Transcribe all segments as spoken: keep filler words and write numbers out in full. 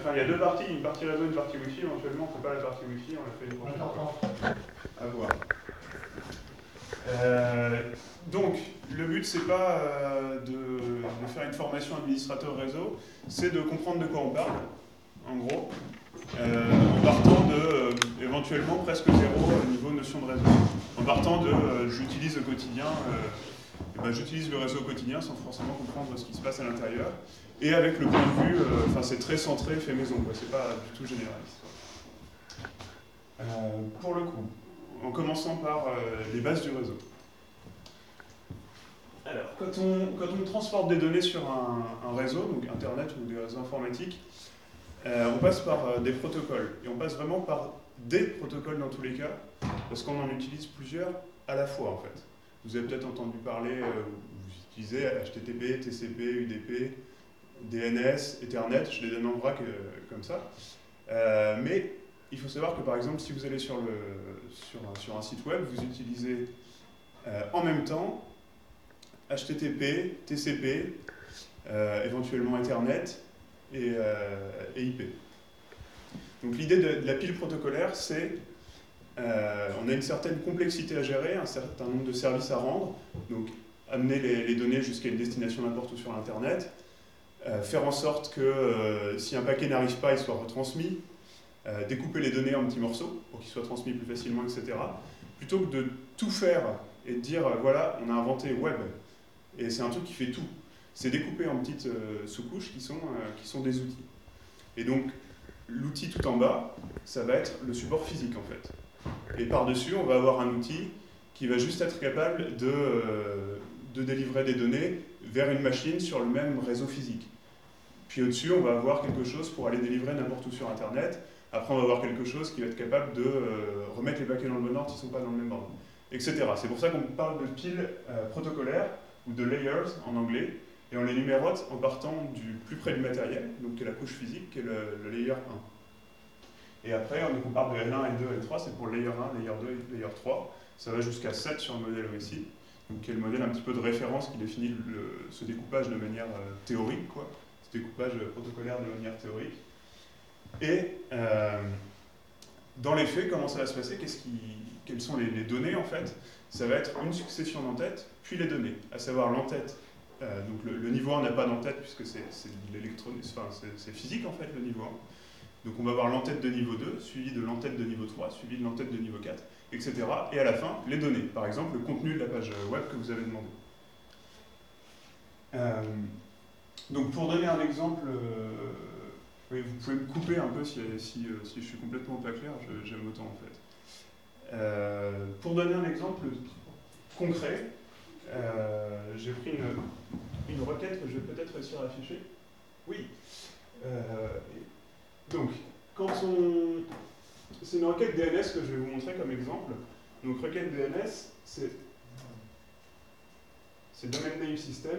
Enfin, il y a deux parties, une partie réseau et une partie Wi-Fi. Éventuellement, on ne fait pas la partie Wi-Fi, on la fait une prochaine fois. À voir. Euh, donc, le but, c'est pas euh, de, de faire une formation administrateur réseau, c'est de comprendre de quoi on parle, en gros, euh, en partant de, euh, éventuellement, presque zéro au niveau notion de réseau. En partant de, euh, j'utilise au quotidien, euh, eh ben, j'utilise le réseau au quotidien sans forcément comprendre ce qui se passe à l'intérieur, et avec le point de vue, enfin, euh, c'est très centré, fait maison, quoi, c'est pas du tout généraliste. Euh, pour le coup, en commençant par euh, les bases du réseau. Alors, quand on, quand on transporte des données sur un, un réseau, donc Internet ou des réseaux informatiques, euh, on passe par euh, des protocoles. Et on passe vraiment par des protocoles dans tous les cas, parce qu'on en utilise plusieurs à la fois, en fait. Vous avez peut-être entendu parler, euh, vous utilisez H T T P, T C P, U D P, D N S, Ethernet, je les donne en vrac euh, comme ça. Euh, mais il faut savoir que, par exemple, si vous allez sur, le, sur, un, sur un site web, vous utilisez euh, en même temps H T T P, T C P, euh, éventuellement Ethernet et, euh, et I P. Donc l'idée de, de la pile protocolaire, c'est euh, on a une certaine complexité à gérer, un certain nombre de services à rendre, donc amener les, les données jusqu'à une destination n'importe où sur Internet, euh, faire en sorte que euh, si un paquet n'arrive pas, il soit retransmis, euh, découper les données en petits morceaux pour qu'ils soient transmis plus facilement, et cetera. Plutôt que de tout faire et de dire, euh, voilà, on a inventé web. Et c'est un truc qui fait tout. C'est découpé en petites euh, sous-couches qui sont, euh, qui sont des outils. Et donc, l'outil tout en bas, ça va être le support physique en fait. Et par-dessus, on va avoir un outil qui va juste être capable de, euh, de délivrer des données vers une machine sur le même réseau physique. Puis au-dessus, on va avoir quelque chose pour aller délivrer n'importe où sur Internet. Après, on va avoir quelque chose qui va être capable de euh, remettre les paquets dans le bon ordre s'ils ne sont pas dans le même ordre, et cetera. C'est pour ça qu'on parle de piles euh, protocolaires, ou de layers en anglais, et on les numérote en partant du plus près du matériel, donc qui est la couche physique, qui est le, le layer un. Et après, on parle de L un, L deux, L trois, c'est pour layer un, layer deux et layer trois. Ça va jusqu'à sept sur le modèle O S I, donc qui est le modèle un petit peu de référence qui définit le, ce découpage de manière euh, théorique, quoi. Ce découpage protocolaire de manière théorique. Et euh, dans les faits, comment ça va se passer? Qu'est-ce qui, quelles sont les, les données en fait? Ça va être une succession d'entêtes, puis les données, à savoir l'entête. Euh, donc le, le niveau un n'a pas d'entête puisque c'est enfin, physique en fait le niveau un. Donc on va avoir l'entête de niveau deux, suivi de l'entête de niveau trois, suivi de l'entête de niveau quatre, et cetera. Et à la fin, les données. Par exemple, le contenu de la page web que vous avez demandé. Euh, donc pour donner un exemple, euh, oui, vous pouvez me couper un peu si, si, si je suis complètement pas clair, j'aime autant en fait. Euh, pour donner un exemple concret, euh, j'ai pris une, une requête que je vais peut-être réussir à afficher. Oui. Euh, donc, quand on... c'est une requête D N S que je vais vous montrer comme exemple. Donc, requête D N S, c'est c'est Domain Name System.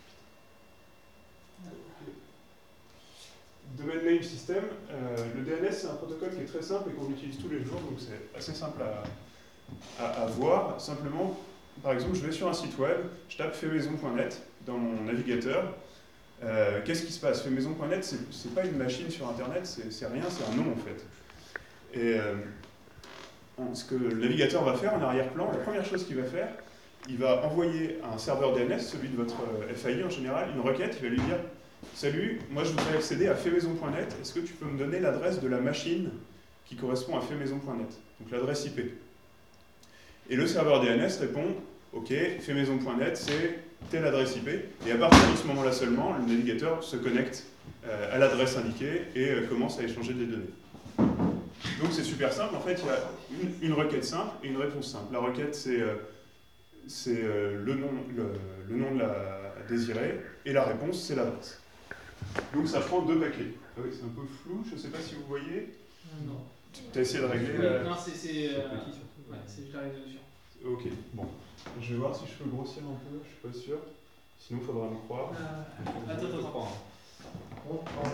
Domain Name System, euh, le D N S c'est un protocole qui est très simple et qu'on utilise tous les jours, donc c'est assez simple à, à, à voir. Simplement, par exemple, je vais sur un site web, je tape faitmaison point net dans mon navigateur. Euh, Qu'est-ce qui se passe? faitmaison point net, c'est pas une machine sur Internet, c'est rien, c'est un nom en fait. Et euh, ce que le navigateur va faire en arrière-plan, la première chose qu'il va faire, il va envoyer à un serveur D N S, celui de votre F A I en général, une requête, il va lui dire: salut, moi je voudrais accéder à faitmaison point net, est-ce que tu peux me donner l'adresse de la machine qui correspond à faitmaison point net, donc l'adresse I P. Et le serveur D N S répond: ok, faitmaison point net c'est telle adresse I P, et à partir de ce moment-là seulement, le navigateur se connecte euh, à l'adresse indiquée et euh, commence à échanger des données. Donc c'est super simple, en fait il y a une, une requête simple et une réponse simple. La requête c'est euh, euh, le, nom, le, le nom de la désirée, et la réponse c'est l'adresse. Donc ça prend deux paquets. Ah oui, c'est un peu flou, je ne sais pas si vous voyez. Non. Tu as essayé de régler oui, euh... Non, c'est euh, ouais, juste la résolution. Ok, bon. Je vais voir si je peux grossir un peu, je suis pas sûr. Sinon, il faudra me croire. Euh, attends, attends, attends. On prend.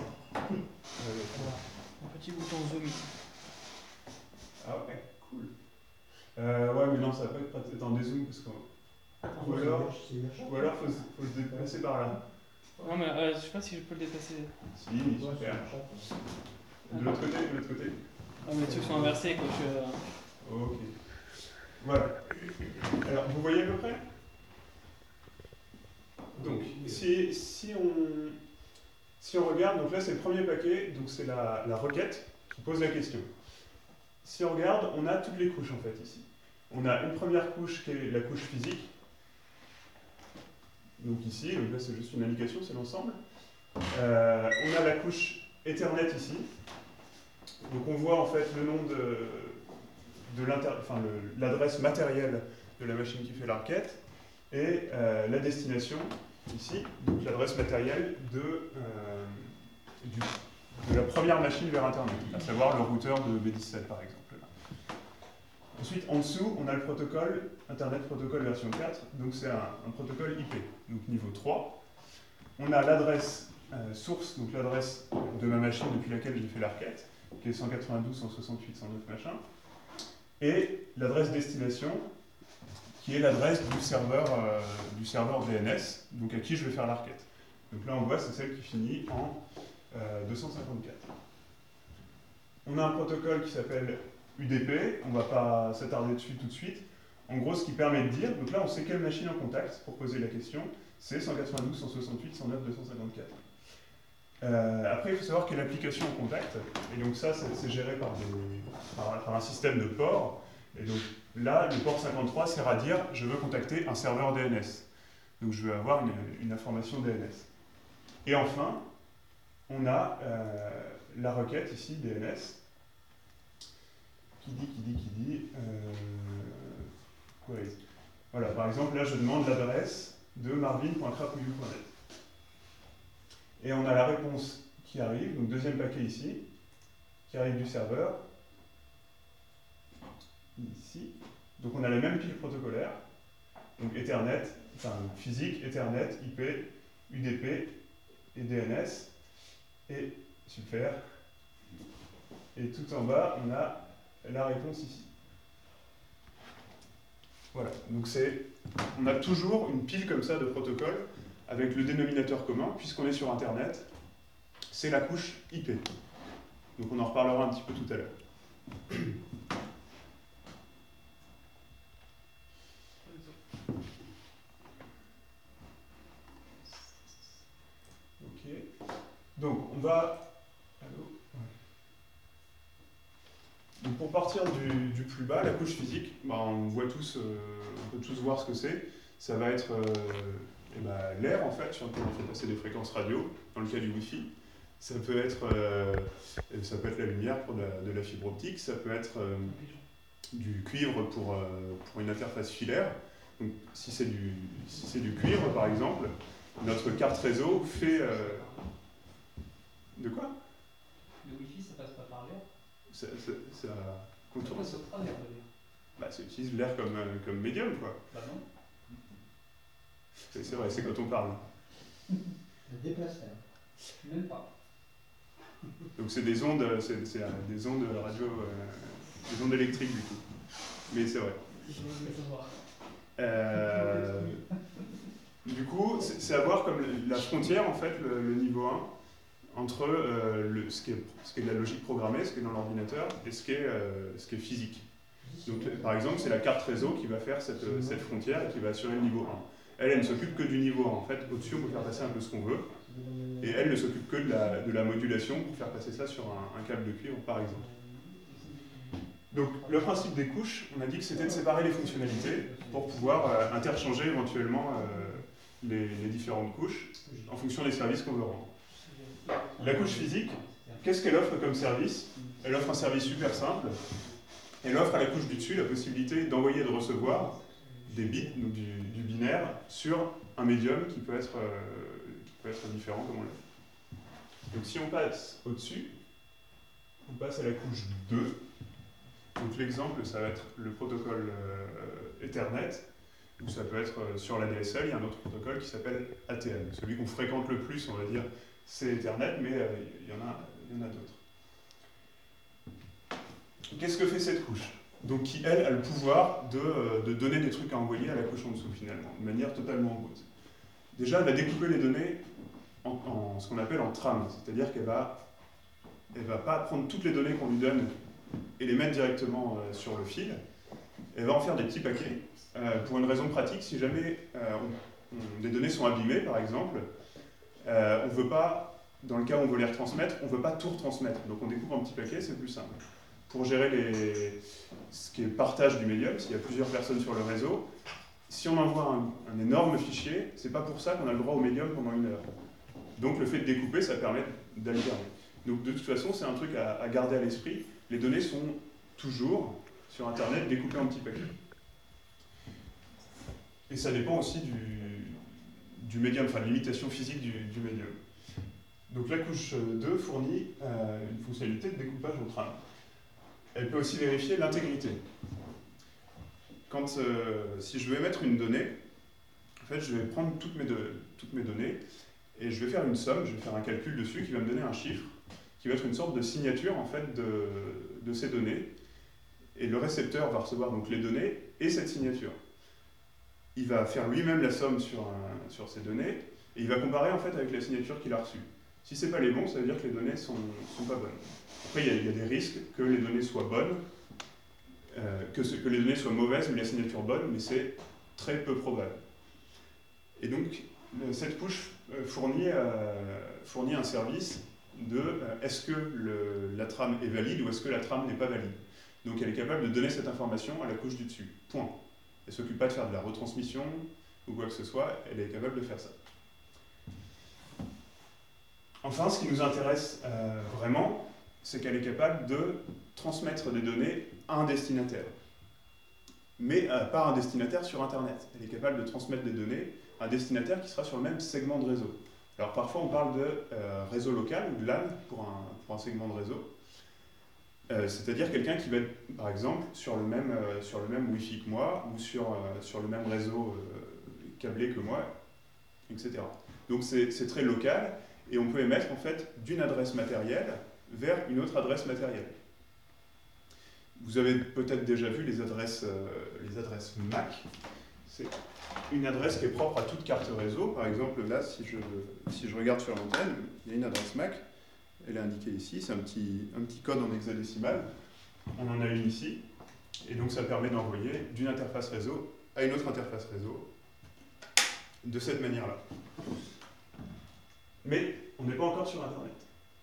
Un petit bouton zoom ici. Ah ouais, cool. Euh, ouais, mais non, ça va pas être pratique. Attends, dézoom parce que. Ou alors, ou alors faut, faut se déplacer par là. Non, mais euh, je sais pas si je peux le dépasser. Si, super. De l'autre côté, de l'autre côté. Ah, mais les trucs sont inversés, quoi. Je... euh, Ok. Voilà. Alors, vous voyez à peu près? Donc, si, si, on, si on regarde, donc là c'est le premier paquet, donc c'est la, la requête qui pose la question. Si on regarde, on a toutes les couches en fait ici. On a une première couche qui est la couche physique. Donc ici, donc là c'est juste une indication, c'est l'ensemble. Euh, on a la couche Ethernet ici. Donc on voit en fait le nom de, de enfin, l'adresse matérielle de la machine qui fait la requête et euh, la destination ici, donc l'adresse matérielle de, euh, du, de la première machine vers Internet, à savoir le routeur de B dix-sept par exemple. Ensuite, en dessous, on a le protocole Internet Protocol version quatre, donc c'est un, un protocole I P, donc niveau trois. On a l'adresse euh, source, donc l'adresse de ma machine depuis laquelle j'ai fait la requête, qui est cent quatre-vingt-douze, cent soixante-huit, cent neuf machin, et l'adresse destination, qui est l'adresse du serveur, euh, du serveur D N S, donc à qui je vais faire la requête. Donc là, on voit, c'est celle qui finit en euh, deux cent cinquante-quatre. On a un protocole qui s'appelle U D P, on ne va pas s'attarder dessus tout de suite. En gros, ce qui permet de dire, donc là, on sait quelle machine en contact pour poser la question, c'est cent quatre-vingt-douze, cent soixante-huit, cent neuf, deux cent cinquante-quatre. Euh, après, il faut savoir quelle application en contact, et donc ça, c'est géré par, des, par, par un système de ports. Et donc là, le port cinquante-trois sert à dire je veux contacter un serveur D N S. Donc je veux avoir une, une information D N S. Et enfin, on a euh, la requête ici, D N S, qui dit, qui dit, qui dit. Euh, queries. Voilà, par exemple, là je demande l'adresse de marvin point crapouillou point net. Et on a la réponse qui arrive, donc deuxième paquet ici, qui arrive du serveur. Ici. Donc on a les mêmes piles protocolaires, donc Ethernet, enfin physique, Ethernet, I P, U D P et D N S. Et super. Et tout en bas, on a la réponse ici. Voilà, donc c'est, on a toujours une pile comme ça de protocoles avec le dénominateur commun, puisqu'on est sur Internet, c'est la couche I P. Donc on en reparlera un petit peu tout à l'heure. Donc, on va... Allô ? Donc, pour partir du, du plus bas, la couche physique, bah, on voit tous, euh, on peut tous voir ce que c'est. Ça va être euh, eh ben, l'air, en fait, sur lequel on fait passer des fréquences radio, dans le cas du Wi-Fi. Ça peut être, euh, ça peut être la lumière pour de la, de la fibre optique, ça peut être euh, du cuivre pour, euh, pour une interface filaire. Donc, si c'est du, si c'est du cuivre, par exemple, notre carte réseau fait... Euh, De quoi? Le Wi-Fi, ça passe pas par l'air? Ça, ça, ça contourne. Ça passe au travers de l'air. Bah, ça utilise l'air comme, euh, comme médium, quoi. Bah non. C'est vrai, c'est quand on parle. Ça déplace l'air. Même pas. Donc c'est des ondes, c'est euh, des ondes radio, euh, des ondes électriques du coup. Mais c'est vrai. Euh, du coup, c'est à voir comme la frontière, en fait, le, le niveau un, entre euh, le, ce, qui est, ce qui est de la logique programmée, ce qui est dans l'ordinateur, et ce qui est, euh, ce qui est physique. Donc, par exemple, c'est la carte réseau qui va faire cette, cette frontière et qui va assurer le niveau un. Elle, elle ne s'occupe que du niveau un. En fait, au-dessus, on peut faire passer un peu ce qu'on veut. Et elle ne s'occupe que de la, de la modulation pour faire passer ça sur un, un câble de cuivre, par exemple. Donc, le principe des couches, on a dit que c'était de séparer les fonctionnalités pour pouvoir euh, interchanger éventuellement euh, les, les différentes couches en fonction des services qu'on veut rendre. La couche physique, qu'est-ce qu'elle offre comme service? Elle offre un service super simple. Elle offre à la couche du dessus la possibilité d'envoyer et de recevoir des bits, donc du, du binaire, sur un médium qui peut être, euh, qui peut être différent comme on l'a fait. Donc si on passe au-dessus, on passe à la couche deux. Donc l'exemple, ça va être le protocole euh, Ethernet, ou ça peut être euh, sur la D S L, il y a un autre protocole qui s'appelle A T M. Celui qu'on fréquente le plus, on va dire, c'est Ethernet, mais euh, il y en a, il y en a d'autres. Qu'est-ce que fait cette couche? Donc qui, elle, a le pouvoir de, euh, de donner des trucs à envoyer à la couche en dessous, finalement, de manière totalement brute. Déjà, elle va découper les données en, en ce qu'on appelle en trame, c'est-à-dire qu'elle va, elle va pas prendre toutes les données qu'on lui donne et les mettre directement euh, sur le fil. Elle va en faire des petits paquets, euh, pour une raison pratique. Si jamais euh, on, on, des données sont abîmées, par exemple, euh, on veut pas, dans le cas où on veut les retransmettre, on ne veut pas tout retransmettre. Donc on découpe en petits paquets, c'est plus simple. Pour gérer les, ce qui est partage du médium, s'il y a plusieurs personnes sur le réseau, si on envoie un, un énorme fichier, c'est pas pour ça qu'on a le droit au médium pendant une heure. Donc le fait de découper, ça permet d'alterner. Donc de toute façon, c'est un truc à, à garder à l'esprit. Les données sont toujours, sur Internet, découpées en petits paquets. Et ça dépend aussi du, du médium, enfin de l'imitation physique du, du médium. Donc la couche deux fournit euh, une fonctionnalité de découpage en trame. Elle peut aussi vérifier l'intégrité. Quand, euh, si je veux émettre une donnée, en fait, je vais prendre toutes mes, de, toutes mes données et je vais faire une somme, je vais faire un calcul dessus qui va me donner un chiffre, qui va être une sorte de signature en fait, de, de ces données. Et le récepteur va recevoir donc les données et cette signature. Il va faire lui-même la somme sur, un, sur ces données et il va comparer en fait, avec la signature qu'il a reçue. Si ce n'est pas les bons, ça veut dire que les données ne sont, sont pas bonnes. Après, il y, a, il y a des risques que les données soient bonnes, euh, que, ce, que les données soient mauvaises, mais la signature bonne, mais c'est très peu probable. Et donc, cette couche fournit, euh, fournit un service de euh, est-ce que le, la trame est valide ou est-ce que la trame n'est pas valide. Donc, elle est capable de donner cette information à la couche du dessus. Point. Elle ne s'occupe pas de faire de la retransmission ou quoi que ce soit, elle est capable de faire ça. Enfin, ce qui nous intéresse euh, vraiment, c'est qu'elle est capable de transmettre des données à un destinataire. Mais euh, pas un destinataire sur Internet. Elle est capable de transmettre des données à un destinataire qui sera sur le même segment de réseau. Alors parfois on parle de euh, réseau local ou de LAN pour un, pour un segment de réseau. Euh, C'est-à-dire quelqu'un qui va être, par exemple, sur le même, euh, sur le même Wi-Fi que moi, ou sur, euh, sur le même réseau euh, câblé que moi, et cetera. Donc c'est très local. Et on peut émettre en fait d'une adresse matérielle vers une autre adresse matérielle. Vous avez peut-être déjà vu les adresses, euh, les adresses M A C. C'est une adresse qui est propre à toute carte réseau. Par exemple, là, si je, si je regarde sur l'antenne, il y a une adresse M A C. Elle est indiquée ici. C'est un petit, un petit code en hexadécimal. On en a une ici. Et donc, ça permet d'envoyer d'une interface réseau à une autre interface réseau de cette manière-là. Mais on n'est pas encore sur Internet.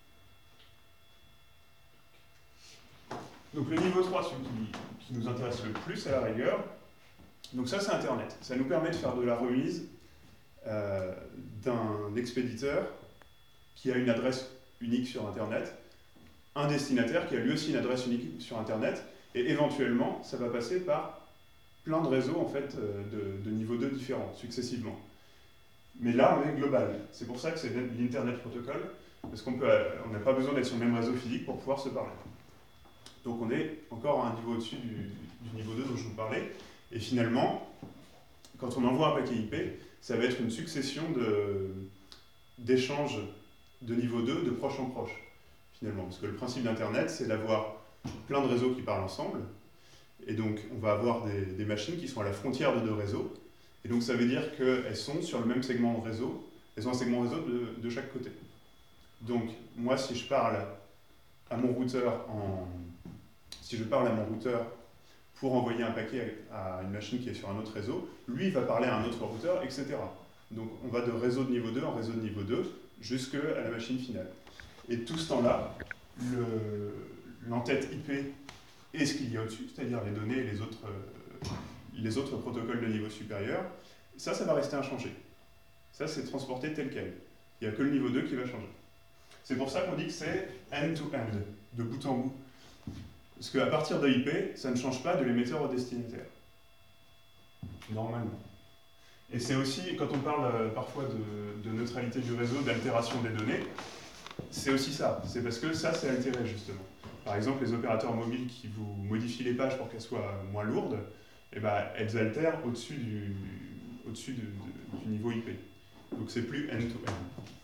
Donc le niveau trois, celui qui, qui nous intéresse le plus à la rigueur, donc ça c'est Internet. Ça nous permet de faire de la remise euh, d'un expéditeur qui a une adresse unique sur Internet, un destinataire qui a lui aussi une adresse unique sur Internet, et éventuellement ça va passer par plein de réseaux en fait, de, de niveau deux différents, successivement. Mais là, on est global. C'est pour ça que c'est l'Internet Protocol, parce qu'on n'a pas besoin d'être sur le même réseau physique pour pouvoir se parler. Donc on est encore à un niveau au-dessus du, du niveau deux dont je vous parlais. Et finalement, quand on envoie un paquet I P, ça va être une succession d'échanges de, de niveau deux de proche en proche, finalement. Parce que le principe d'Internet, c'est d'avoir plein de réseaux qui parlent ensemble. Et donc, on va avoir des, des machines qui sont à la frontière de deux réseaux. Et donc ça veut dire qu'elles sont sur le même segment de réseau, elles ont un segment réseau de, de chaque côté. Donc moi si je parle à mon routeur en, si je parle à mon routeur pour envoyer un paquet à une machine qui est sur un autre réseau, lui il va parler à un autre routeur, et cetera. Donc on va de réseau de niveau deux en réseau de niveau deux jusqu'à la machine finale. Et tout ce temps-là, l'entête I P et ce qu'il y a au-dessus, c'est-à-dire les données et les autres les autres protocoles de niveau supérieur, ça, ça va rester inchangé. Ça, c'est transporté tel quel. Il n'y a que le niveau deux qui va changer. C'est pour ça qu'on dit que c'est end-to-end, de bout en bout. Parce qu'à partir de I P, ça ne change pas de l'émetteur au destinataire. Normalement. Et c'est aussi, quand on parle parfois de, de neutralité du réseau, d'altération des données, c'est aussi ça. C'est parce que ça, c'est altéré, justement. Par exemple, les opérateurs mobiles qui vous modifient les pages pour qu'elles soient moins lourdes, eh ben, elles altèrent au-dessus du, au-dessus de, de, du niveau I P. Donc c'est plus end-to-end.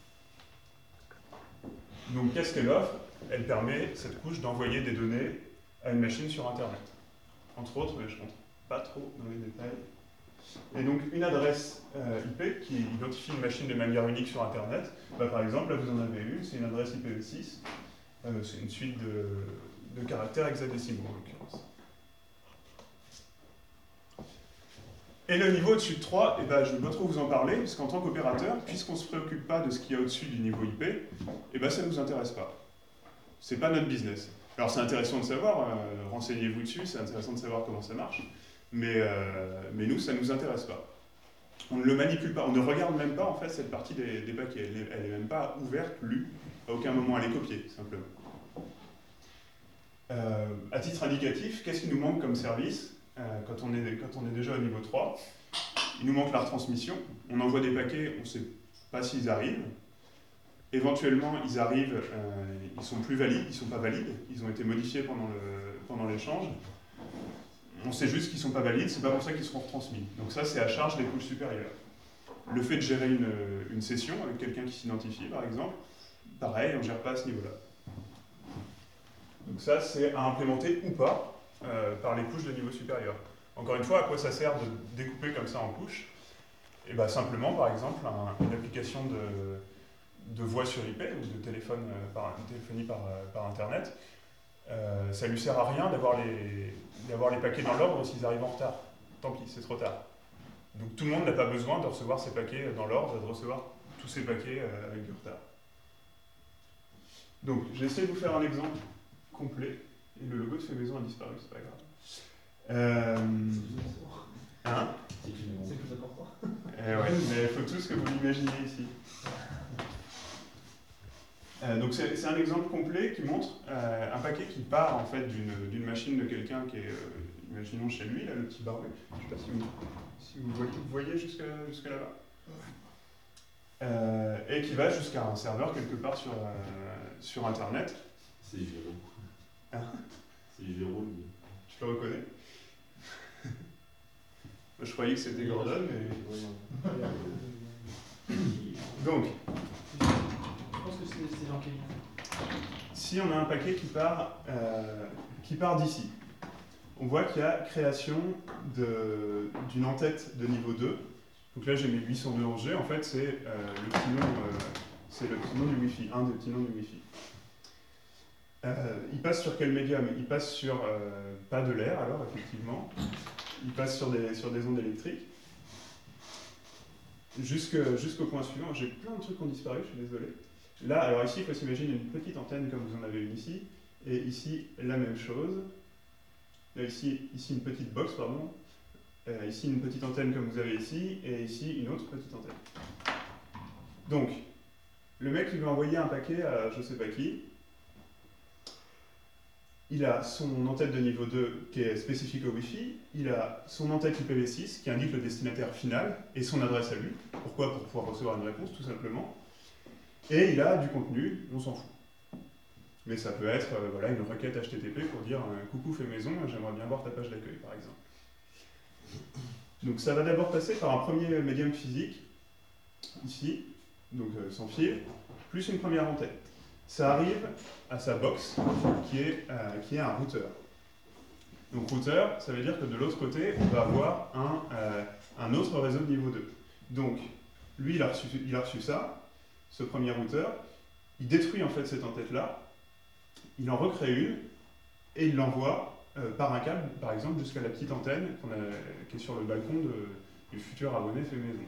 Donc qu'est-ce qu'elle offre? Elle permet, cette couche, d'envoyer des données à une machine sur Internet. Entre autres, mais je ne rentre pas trop dans les détails. Et donc une adresse euh, I P qui identifie une machine de manière unique sur Internet, bah, par exemple, là vous en avez une, c'est une adresse I P v six, euh, c'est une suite de, de caractères hexadécimaux en l'occurrence. Et le niveau au-dessus de trois, eh ben, je ne vais pas trop vous en parler, parce qu'en tant qu'opérateur, puisqu'on ne se préoccupe pas de ce qu'il y a au-dessus du niveau I P, eh ben, ça ne nous intéresse pas. Ce n'est pas notre business. Alors c'est intéressant de savoir, euh, renseignez-vous dessus, c'est intéressant de savoir comment ça marche, mais, euh, mais nous, ça ne nous intéresse pas. On ne le manipule pas, on ne regarde même pas en fait cette partie des, des paquets, elle n'est même pas ouverte, lue, à aucun moment elle est copiée, simplement. Euh, à titre indicatif, qu'est-ce qui nous manque comme service euh, quand, on est, quand on est déjà au niveau trois? Il nous manque la retransmission, on envoie des paquets, on ne sait pas s'ils arrivent. Éventuellement, ils arrivent, euh, ils sont plus valides, ils ne sont pas valides, ils ont été modifiés pendant le, pendant l'échange. On sait juste qu'ils ne sont pas valides, c'est pas pour ça qu'ils seront retransmis. Donc ça, c'est à charge des couches supérieures. Le fait de gérer une, une session avec quelqu'un qui s'identifie, par exemple, pareil, on ne gère pas à ce niveau-là. Donc ça, c'est à implémenter ou pas euh, par les couches de niveau supérieur. Encore une fois, à quoi ça sert de découper comme ça en couches? Et bien simplement, par exemple, un, une application de, de voix sur I P ou de téléphone, euh, par, téléphonie par, euh, par Internet, euh, ça ne lui sert à rien d'avoir les, d'avoir les paquets dans l'ordre s'ils arrivent en retard. Tant pis, c'est trop tard. Donc tout le monde n'a pas besoin de recevoir ses paquets dans l'ordre et de recevoir tous ces paquets euh, avec du retard. Donc j'essaie de vous faire un exemple complet. Et le logo de fait maison a disparu, c'est pas grave. Euh... Hein? C'est plus important. Eh ouais, mais il faut tous que vous l'imaginiez ici. Euh, donc c'est un exemple complet qui montre euh, un paquet qui part en fait d'une machine de quelqu'un qui est, euh, imaginons chez lui, là, le petit barbu. Je ne sais pas si vous, si vous voyez, vous voyez jusque, jusque là-bas. Euh, et qui va jusqu'à un serveur quelque part sur, euh, sur Internet. C'est Jérôme. Hein? C'est Jérôme. Tu le reconnais? Je croyais que c'était Gordon, mais... Donc, Je pense que c'est Jean-Kévin. si on a un paquet qui part, euh, qui part d'ici, on voit qu'il y a création d'une en-tête de niveau deux. Donc là, j'ai mis huit cent deux en G. En fait, c'est euh, le petit nom, euh, c'est le petit nom du Wi-Fi, un des petits noms du Wi-Fi. Euh, il passe sur quel médium? Il passe sur, euh, pas de l'air, alors, effectivement. Il passe sur des, sur des ondes électriques. Jusqu'au jusqu'au point suivant, j'ai plein de trucs qui ont disparu, je suis désolé. Là, alors ici, il faut s'imaginer une petite antenne comme vous en avez une ici, et ici, la même chose. Là, ici, ici une petite box, pardon. Euh, ici, une petite antenne comme vous avez ici, et ici, une autre petite antenne. Donc, le mec, il veut envoyer un paquet à je sais pas qui. Il a son en-tête de niveau deux qui est spécifique au Wi-Fi, il a son en-tête I P v six qui indique le destinataire final et son adresse à lui. Pourquoi? Pour pouvoir recevoir une réponse, tout simplement. Et il a du contenu, on s'en fout. Mais ça peut être euh, voilà, une requête H T T P pour dire euh, « Coucou, fais maison, j'aimerais bien voir ta page d'accueil », par exemple. Donc ça va d'abord passer par un premier médium physique, ici, donc euh, sans fil, plus une première antenne. Ça arrive à sa box, qui est, euh, qui est un routeur. Donc routeur, ça veut dire que de l'autre côté, on va avoir un, euh, un autre réseau de niveau deux. Donc, lui, il a reçu, il a reçu ça, ce premier routeur, il détruit en fait cette entête-là, il en recrée une, et il l'envoie euh, par un câble, par exemple, jusqu'à la petite antenne qu'on a, qui est sur le balcon de, du futur abonné fait maison.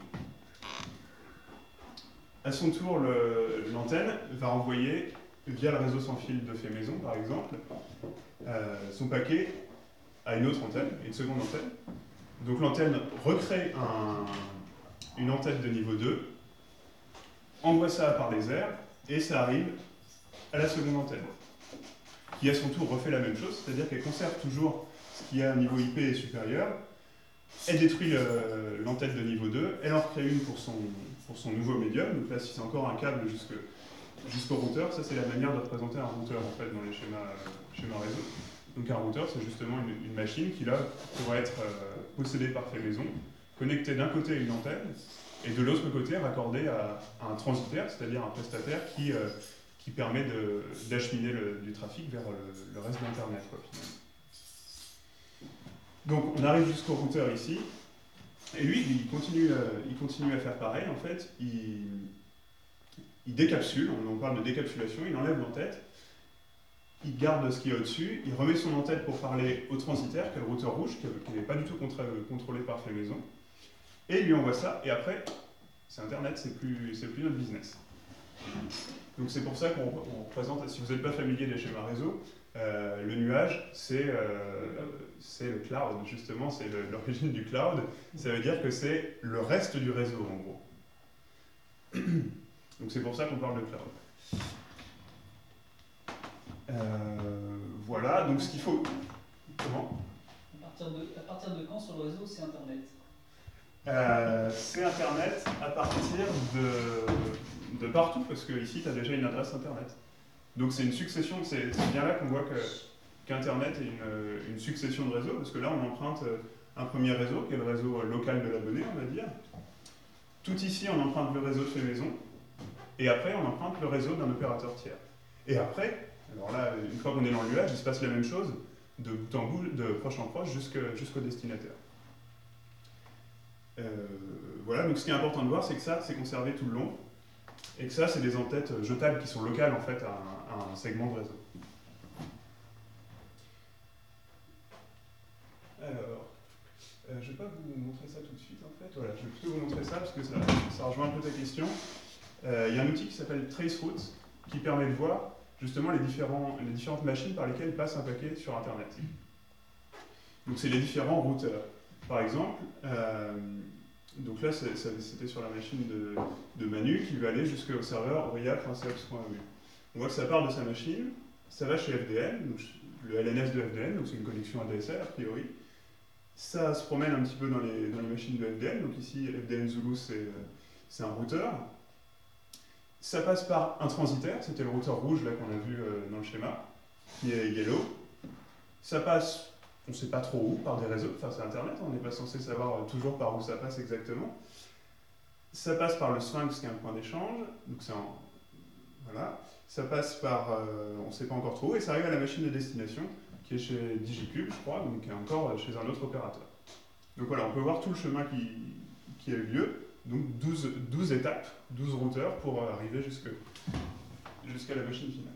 À son tour, l'antenne va envoyer, via le réseau sans fil de fait maison par exemple, euh, son paquet à une autre antenne, une seconde antenne. Donc l'antenne recrée un, une entête de niveau deux, envoie ça par les airs, et ça arrive à la seconde antenne, qui à son tour refait la même chose, c'est-à-dire qu'elle conserve toujours ce qui est à un niveau I P supérieur, elle détruit l'entête de niveau deux, elle en recrée une pour son, pour son nouveau médium, donc là si c'est encore un câble jusqu'au jusqu'au routeur, ça c'est la manière de représenter un routeur en fait dans les schémas, euh, schémas réseau. Donc un routeur c'est justement une, une machine qui là pourrait être euh, possédée par fait maison, connectée d'un côté à une antenne, et de l'autre côté raccordée à, à un transitaire, c'est-à-dire un prestataire qui, euh, qui permet d'acheminer du trafic vers le, le reste d'Internet, quoi, finalement. Donc on arrive jusqu'au routeur ici. Et lui, il continue, euh, il continue à faire pareil, en fait, il, il décapsule, on en parle de décapsulation, il enlève l'entête, il garde ce qu'il y a au-dessus, il remet son en-tête pour parler au transitaire, qui est le routeur rouge, qui n'est pas du tout contrôlé, contrôlé par fait maison, et il lui envoie ça, et après, c'est Internet, c'est plus, c'est plus notre business. Donc c'est pour ça qu'on on représente, si vous n'êtes pas familier des schémas réseau, euh, le nuage, c'est euh, c'est le cloud, justement, c'est le- l'origine du cloud, ça veut dire que c'est le reste du réseau, en gros. Donc c'est pour ça qu'on parle de cloud. Euh, voilà, donc ce qu'il faut... Comment ? À partir de, à partir de quand sur le réseau c'est Internet? Euh, c'est Internet à partir de, de partout, parce que ici, tu as déjà une adresse Internet. Donc c'est une succession, c'est c'est bien là qu'on voit que, qu'Internet est une, une succession de réseaux, parce que là, on emprunte un premier réseau, qui est le réseau local de l'abonné, on va dire. Tout ici, on emprunte le réseau de fait maison, et après, on emprunte le réseau d'un opérateur tiers. Et après, alors là, une fois qu'on est dans le nuage, il se passe la même chose, de bout en bout, de proche en proche, jusque- jusqu'au destinataire. Euh, voilà, donc ce qui est important de voir, c'est que ça, c'est conservé tout le long, et que ça, c'est des entêtes jetables qui sont locales, en fait, à un, à un segment de réseau. Alors, euh, je ne vais pas vous montrer ça tout de suite, en fait. Voilà, je vais plutôt vous montrer ça, parce que ça, ça rejoint un peu ta question. Euh, Il y a un outil qui s'appelle Traceroute, qui permet de voir, justement, les, différents, les différentes machines par lesquelles passe un paquet sur Internet. Donc, c'est les différents routeurs. Par exemple, euh, donc là c'est- ça- c'était sur la machine de, de Manu qui va aller jusqu'au serveur auria point c ops point e u. On voit que ça part de sa machine, ça va chez F D N, donc le L N S de F D N, donc c'est une connexion A D S L a priori. Ça se promène un petit peu dans les, dans les machines de F D N, donc ici F D N Zulu c'est euh, c'est un routeur. Ça passe par un transitaire, c'était le routeur rouge là qu'on a vu euh, dans le schéma, qui est Yellow. Ça passe, on ne sait pas trop où, par des réseaux, enfin c'est Internet, on n'est pas censé savoir euh, toujours par où ça passe exactement. Ça passe par le Sphinx qui est un point d'échange, donc c'est en... Voilà. Ça passe par, euh, on ne sait pas encore trop où, et ça arrive à la machine de destination, qui est chez DigiCube, je crois, donc qui est encore chez un autre opérateur. Donc voilà, on peut voir tout le chemin qui, qui a eu lieu, donc douze, douze étapes, douze routeurs pour euh, arriver jusque, jusqu'à la machine finale.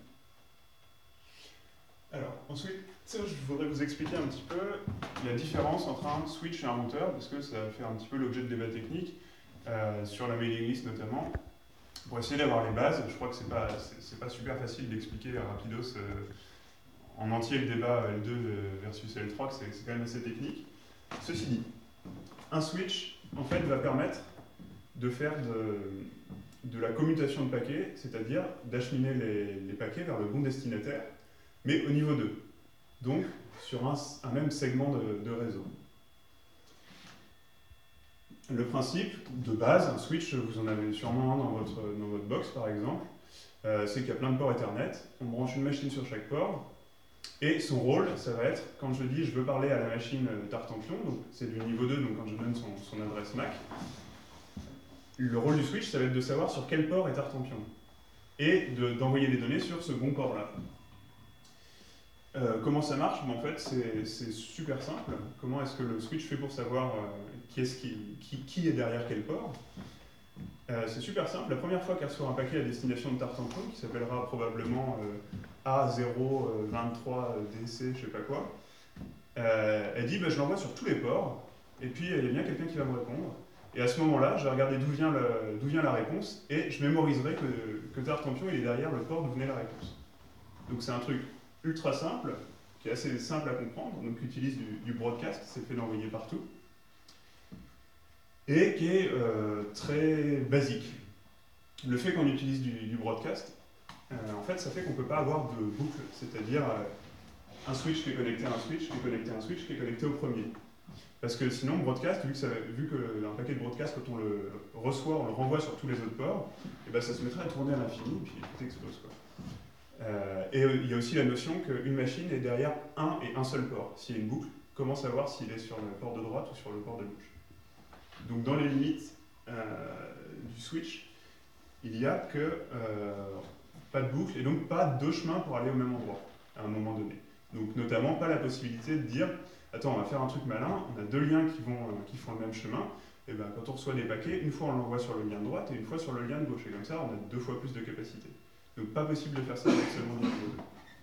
Alors, ensuite, ça, je voudrais vous expliquer un petit peu la différence entre un switch et un routeur, parce que ça va faire un petit peu l'objet de débats techniques, euh, sur la mailing list notamment, pour essayer d'avoir les bases. Je crois que c'est pas, c'est, c'est pas super facile d'expliquer euh, rapidos euh, en entier le débat L deux versus L trois, que c'est, c'est quand même assez technique. Ceci dit, un switch, en fait, va permettre de faire de, de la commutation de paquets, c'est-à-dire d'acheminer les, les paquets vers le bon destinataire, mais au niveau deux. Donc, sur un, un même segment de, de réseau. Le principe de base, un switch, vous en avez sûrement un dans votre, dans votre box par exemple, euh, c'est qu'il y a plein de ports Ethernet, on branche une machine sur chaque port, et son rôle, ça va être, quand je dis je veux parler à la machine Tartampion, donc c'est du niveau deux, donc quand je donne son, son adresse M A C, le rôle du switch, ça va être de savoir sur quel port est Tartampion, et de, d'envoyer des données sur ce bon port-là. Euh, comment ça marche? En fait, c'est, c'est super simple. Comment est-ce que le switch fait pour savoir euh, qui, est-ce qui, qui, qui est derrière quel port? euh, C'est super simple. La première fois qu'elle reçoit un paquet à destination de Tartampion, qui s'appellera probablement euh, A zéro vingt-trois D C, je sais pas quoi, euh, elle dit bah, je l'envoie sur tous les ports, et puis il y a bien quelqu'un qui va me répondre. Et à ce moment-là, je vais regarder d'où vient, le, d'où vient la réponse, et je mémoriserai que, que Tartampion il est derrière le port d'où venait la réponse. Donc c'est un truc ultra simple, qui est assez simple à comprendre, donc qui utilise du, du broadcast, c'est fait d'envoyer partout, et qui est euh, très basique. Le fait qu'on utilise du, du broadcast, euh, en fait, ça fait qu'on ne peut pas avoir de boucle, c'est-à-dire euh, un switch qui est connecté à un switch, qui est connecté à un switch, qui est connecté au premier. Parce que sinon, broadcast, vu que, ça, vu que un paquet de broadcast, quand on le reçoit, on le renvoie sur tous les autres ports, et ben ça se mettrait à tourner à l'infini, et puis tout explose, quoi. Euh, et il y a aussi la notion qu'une machine est derrière un et un seul port. S'il y a une boucle, comment savoir s'il est sur le port de droite ou sur le port de gauche? Donc dans les limites euh, du switch, il n'y a que euh, pas de boucle et donc pas deux chemins pour aller au même endroit à un moment donné. Donc notamment pas la possibilité de dire attends, on va faire un truc malin, on a deux liens qui, vont, euh, qui font le même chemin, et ben quand on reçoit des paquets, une fois on l'envoie sur le lien de droite et une fois sur le lien de gauche, et comme ça on a deux fois plus de capacité. Donc pas possible de faire ça avec seulement du niveau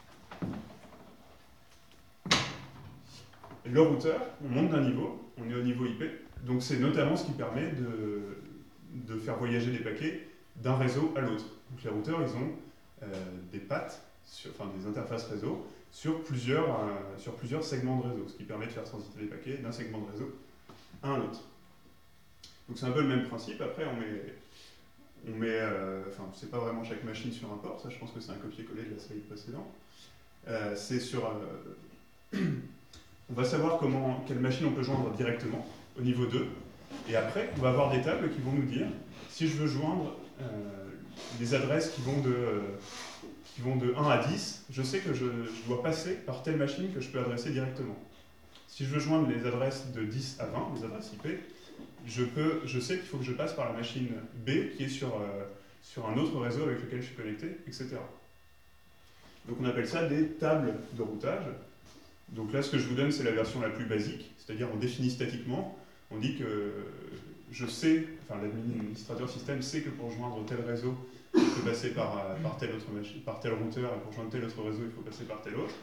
deux. Le routeur, on monte d'un niveau, on est au niveau I P, donc c'est notamment ce qui permet de, de faire voyager des paquets d'un réseau à l'autre. Donc les routeurs, ils ont euh, des pattes, sur, enfin des interfaces réseau, sur plusieurs, euh, sur plusieurs segments de réseau, ce qui permet de faire transiter les paquets d'un segment de réseau à un autre. Donc c'est un peu le même principe. Après, on met, on met, euh, enfin c'est pas vraiment chaque machine sur un port, ça je pense que c'est un copier-coller de la slide précédente. Euh, c'est sur, euh, on va savoir comment, quelle machine on peut joindre directement au niveau deux, et après on va avoir des tables qui vont nous dire si je veux joindre euh, des adresses qui vont de euh, qui vont de un à dix, je sais que je, je dois passer par telle machine que je peux adresser directement. Si je veux joindre les adresses de dix à vingt, les adresses I P, je, peux, je sais qu'il faut que je passe par la machine B qui est sur, euh, sur un autre réseau avec lequel je suis connecté, et cetera. Donc on appelle ça des tables de routage. Donc là, ce que je vous donne, c'est la version la plus basique, c'est-à-dire on définit statiquement, on dit que je sais, enfin l'administrateur système sait que pour joindre tel réseau, il faut passer par, par, telle autre machine, par tel routeur, et pour joindre tel autre réseau, il faut passer par tel autre.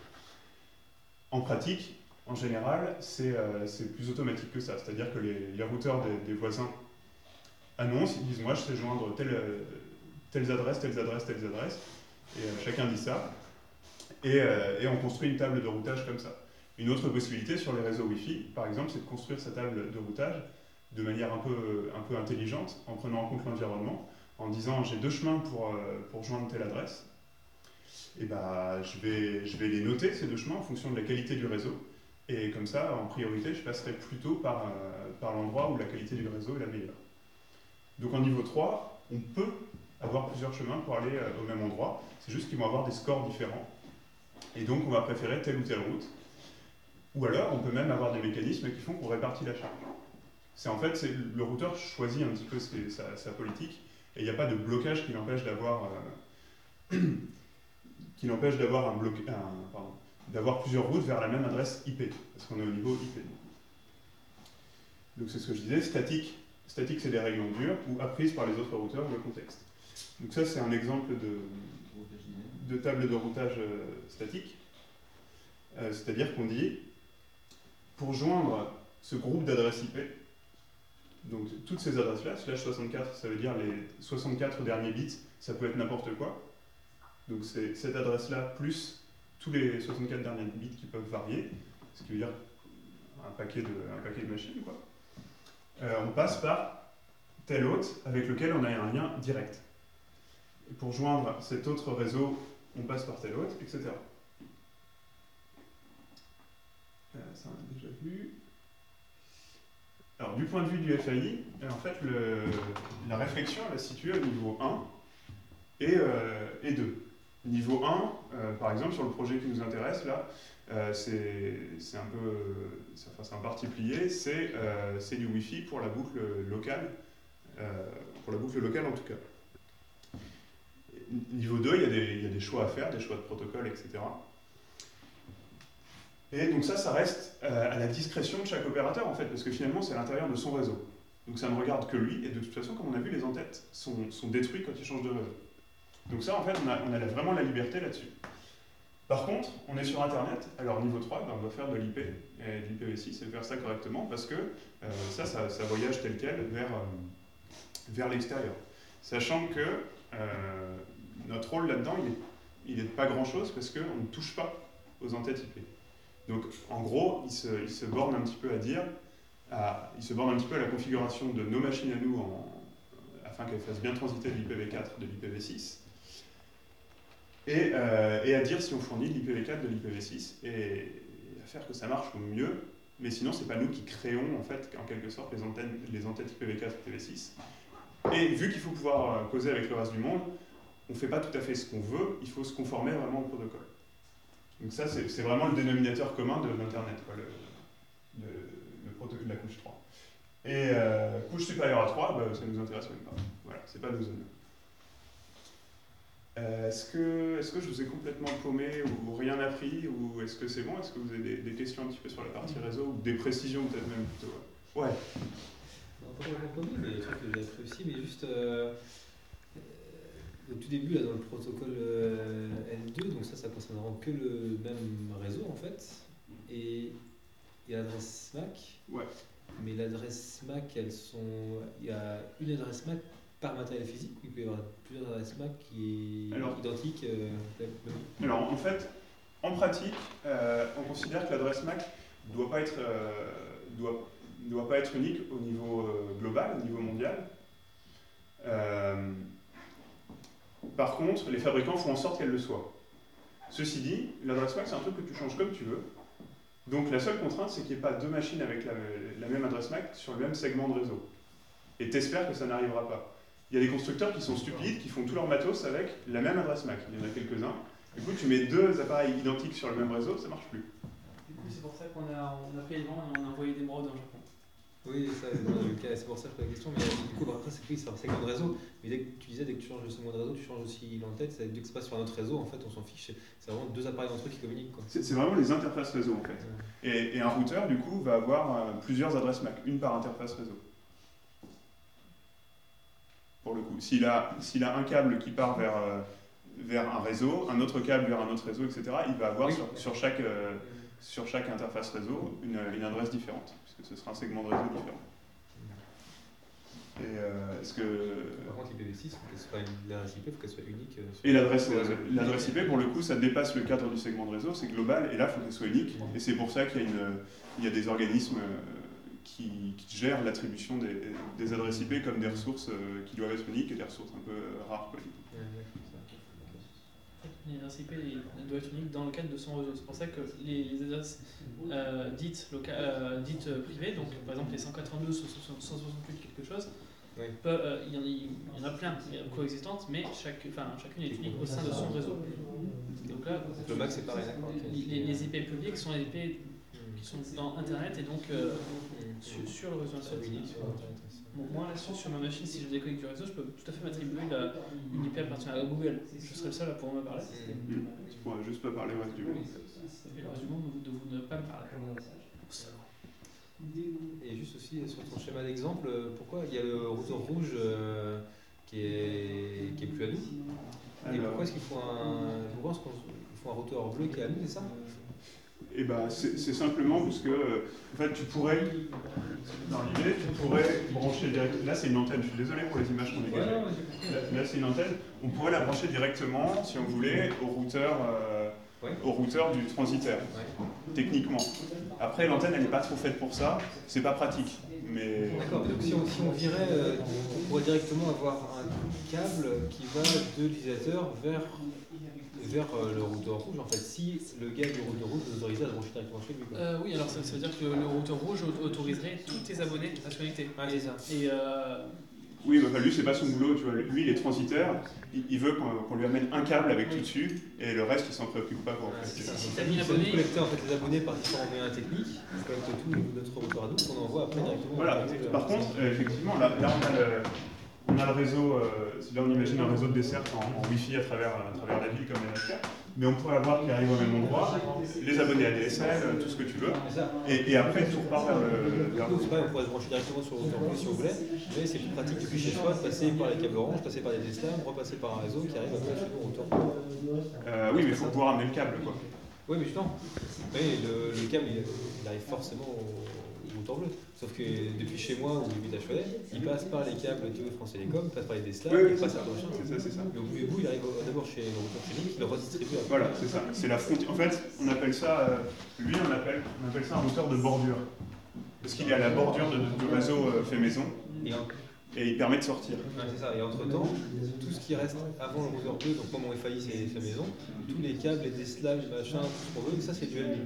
En pratique, en général, c'est euh, plus automatique que ça. C'est-à-dire que les, les routeurs des, des voisins annoncent, ils disent « moi, je sais joindre telle, euh, telles adresses, telles adresses, telles adresses », et euh, chacun dit ça, et, euh, et on construit une table de routage comme ça. Une autre possibilité sur les réseaux Wi-Fi, par exemple, c'est de construire sa table de routage de manière un peu, un peu intelligente, en prenant en compte l'environnement, en disant j'ai deux chemins pour, euh, pour joindre telle adresse, et bah, je, vais, je vais les noter ces deux chemins en fonction de la qualité du réseau, et comme ça, en priorité, je passerai plutôt par, euh, par l'endroit où la qualité du réseau est la meilleure. Donc en niveau trois, on peut avoir plusieurs chemins pour aller euh, au même endroit, c'est juste qu'ils vont avoir des scores différents, et donc on va préférer telle ou telle route, ou alors on peut même avoir des mécanismes qui font qu'on répartit la charge. C'est en fait, le routeur choisit un petit peu sa, sa politique, et il n'y a pas de blocage qui l'empêche d'avoir euh, qui l'empêche d'avoir un bloc, un, pardon, d'avoir plusieurs routes vers la même adresse I P, parce qu'on est au niveau I P. Donc c'est ce que je disais, statique, statique c'est des règles en dur, ou apprises par les autres routeurs ou le contexte. Donc ça c'est un exemple de, de table de routage euh, statique, euh, c'est-à-dire qu'on dit, pour joindre ce groupe d'adresses I P, donc toutes ces adresses-là, slash soixante-quatre, ça veut dire les soixante-quatre derniers bits, ça peut être n'importe quoi. Donc c'est cette adresse-là plus tous les soixante-quatre derniers bits qui peuvent varier, ce qui veut dire un paquet de, un paquet de machines, quoi. Euh, on passe par tel hôte avec lequel on a un lien direct. Et pour joindre cet autre réseau, on passe par tel hôte, et cetera. Euh, ça on a déjà vu. Alors, du point de vue du F A I, en fait, le, la réflexion elle est située au niveau un et, euh, et deux. Niveau un, euh, par exemple, sur le projet qui nous intéresse, là, euh, c'est un peu, c'est un parti plié, c'est euh, du Wi-Fi pour la boucle locale, euh, pour la boucle locale en tout cas. Niveau deux, il y, a des, il y a des choix à faire, des choix de protocole, et cetera. Et donc ça, ça reste euh, à la discrétion de chaque opérateur, en fait, parce que finalement, c'est à l'intérieur de son réseau. Donc ça ne regarde que lui, et de toute façon, comme on a vu, les en-têtes sont, sont détruits quand il change de réseau. Donc ça, en fait, on a, on a vraiment la liberté là-dessus. Par contre, on est sur Internet, alors niveau trois, ben, on doit faire de l'I P et de l'I P v six, et faire ça correctement, parce que euh, ça, ça, ça voyage tel quel vers, euh, vers l'extérieur. Sachant que euh, notre rôle là-dedans, il n'est pas grand-chose, parce qu'on ne touche pas aux en-têtes I P. Donc, en gros, il se, il se borne un petit peu à dire, à, il se borne un petit peu à la configuration de nos machines à nous, en, afin qu'elles fassent bien transiter de l'I P v quatre de l'I P v six, et, euh, et à dire si on fournit de l'I P v quatre de l'I P v six, et à faire que ça marche au mieux, mais sinon, c'est pas nous qui créons, en fait, en quelque sorte, les antennes, les en-têtes I P v quatre et I P v six. Et vu qu'il faut pouvoir causer avec le reste du monde, on ne fait pas tout à fait ce qu'on veut, il faut se conformer vraiment au protocole. Donc ça, c'est vraiment le dénominateur commun de l'Internet, le, le, le la couche trois. Et euh, couche supérieure à trois, bah, ça ne nous intéresse même pas. Voilà, c'est pas nos zones. Euh, est-ce, que, est-ce que je vous ai complètement paumé ou rien appris ou est-ce que c'est bon? Est-ce que vous avez des, des questions un petit peu sur la partie réseau ou des précisions peut-être même plutôt? Ouais. Non, pas complètement paumé, mais il y a des trucs que j'ai appris aussi, mais juste euh, euh, au tout début, là, dans le protocole euh, L deux, donc ça, ça concernera que le même réseau en fait, et, et l'adresse M A C. Ouais. Mais l'adresse M A C, elles sont, il y a une adresse M A C par matériel physique, il peut y avoir plusieurs adresses M A C qui est Alors, identique. Euh, alors en fait, en pratique, euh, on considère que l'adresse M A C doit pas être, euh, doit, doit pas être unique au niveau euh, global, au niveau mondial. Euh, par contre, les fabricants font en sorte qu'elle le soit. Ceci dit, l'adresse M A C, c'est un truc que tu changes comme tu veux. Donc la seule contrainte, c'est qu'il n'y ait pas deux machines avec la, la même adresse M A C sur le même segment de réseau. Et t'espères que ça n'arrivera pas. Il y a des constructeurs qui sont stupides, qui font tout leur matos avec la même adresse M A C. Il y en a quelques-uns. Du coup, tu mets deux appareils identiques sur le même réseau, ça marche plus. Du coup, c'est pour ça qu'on a, on a pris les vents et on a envoyé des brodes au Japon. Oui, ça, dans le cas, c'est pour ça que je pose la question. Mais du coup, après, c'est que oui, c'est un segment de réseau. Mais dès que tu disais, dès que tu changes le segment de réseau, tu changes aussi l'entête. Dès que c'est pas sur un autre réseau, en fait, on s'en fiche. C'est vraiment deux appareils entre eux qui communiquent, quoi. C'est, c'est vraiment les interfaces réseau, en fait. Ouais. Et, et un routeur, du coup, va avoir euh, plusieurs adresses M A C, une par interface réseau. Pour le coup. S'il a, s'il a un câble qui part vers, euh, vers un réseau, un autre câble vers un autre réseau, et cetera, il va avoir Oui. sur, sur, chaque, euh, sur chaque interface réseau une, une adresse différente, puisque ce sera un segment de réseau différent. Et euh, est-ce que... Par contre, l'I P v six, faut qu'elle soit une- l'adresse I P, il faut qu'elle soit unique. euh, sur- Et l'adresse, sur le réseau. euh, l'adresse I P, pour le coup, ça dépasse le cadre du segment de réseau, c'est global, et là, il faut qu'elle soit unique. Et c'est pour ça qu'il y a, une, il y a des organismes euh, qui, qui gèrent l'attribution des, des adresses I P comme des ressources euh, qui doivent être uniques et des ressources un peu euh, rares, quoi, du coup. Ouais, ouais, ça. Une adresse I P elle doit être unique dans le cadre de son réseau. C'est pour ça que les, les adresses euh, dites, loca- euh, dites euh, privées, donc par exemple les cent quatre-vingt-deux, cent soixante-huit, quelque chose, Oui. peut, euh, il, y en, il y en a plein euh, coexistantes, mais chaque, enfin, chacune est unique au sein de son réseau. Donc là, Le max, c'est pareil, d'accord. ok. les, les I P publiques sont les I P Hmm. qui sont dans Internet et donc euh, Hmm. sur, sur le réseau Sur Internet. unique, sur Internet. Bon, moi là-dessus, sur ma machine, si je déconnecte du réseau, je peux tout à fait m'attribuer la- une I P appartenant à Google. Je serai le seul à pouvoir me parler. Hmm. Mm. Tu pourras juste pas parler au reste du monde. Et le reste du monde de vous ne pas me parler. Et juste aussi sur ton schéma d'exemple, euh, pourquoi il y a le routeur rouge euh, qui, est, qui est plus à nous? Et Alors, pourquoi est-ce qu'il faut un, pourquoi est-ce qu'on il faut un routeur bleu qui est à nous, c'est ça? et bah, c'est, c'est simplement parce que euh, en fait, tu pourrais, dans l'idée, tu pourrais brancher directement. Là, c'est une antenne. Je suis désolé pour les images qu'on dégage. Là, là, c'est une antenne. On pourrait la brancher directement, si on voulait, au routeur, euh, Ouais. au routeur du transitaire, Ouais. techniquement. Après, l'antenne, elle n'est pas trop faite pour ça. C'est pas pratique. Mais D'accord, mais donc si on, si on virait, euh, on pourrait directement avoir un câble qui va de l'utilisateur vers, vers euh, le routeur rouge, en fait, si le gars du routeur rouge nous autorisait à le brancher directement chez lui. Quoi. Euh, oui, alors ça, ça veut dire que le routeur rouge au- autoriserait tous tes abonnés à se connecter. Ouais, c'est ça. Et euh, oui, bah, lui, c'est pas son boulot. Tu vois. Lui, il est transitaire. Il, il veut qu'on, qu'on lui amène un câble avec tout dessus, et le reste, il s'en préoccupe pas. Quoi, en Ouais, fait. c'est ça. Si Donc, t'as mis nous, l'abonné- nous collecter en fait, les abonnés par différents moyens techniques, on collecte tout notre routeur à nous, qu'on envoie après directement. Voilà. au- Par contre, euh, effectivement, là, là, on a le, on a le réseau. Euh, là, on imagine un réseau de dessert en, en Wi-Fi à travers, à travers la ville comme les N H K. Mais on pourrait avoir qui arrive au même endroit, les abonnés à D S L, euh, tout ce que tu veux. C'est ça. Et, et après, tout repart vers le. vers- Donc, c'est pas, on pourrait se brancher directement sur le routeur rouge si on voulait, mais c'est plus pratique depuis chez soi de passer par les câbles orange, passer par des Tesla, repasser par un réseau qui arrive après chez nous au routeur. Euh, oui, mais il faut pouvoir amener le câble, quoi. Oui, mais justement, oui, le, le câble il, il arrive forcément au, au routeur bleu. Sauf que depuis chez moi où j'habite à Cholet, il passe par les câbles T O France Télécom, il passe par les Tesla, Oui, oui, il passe c'est par le machin. C'est ça, c'est ça. Le bout et bout, il arrive au- d'abord chez le routeur chez nous, qui le redistribue après. Voilà, c'est ça. C'est la frontière. En fait, on appelle ça, euh, lui, on appelle, on appelle ça un routeur de bordure. Parce qu'il est à la bordure de- du réseau euh, fait maison Et, en- et il permet de sortir. ouais, c'est ça. Et entre-temps, tout ce qui reste avant le routeur bleu, donc moi mon F A I c'est sa maison, tous les câbles, les Tesla, les machins, tout ce qu'on veut, ça c'est du L deux.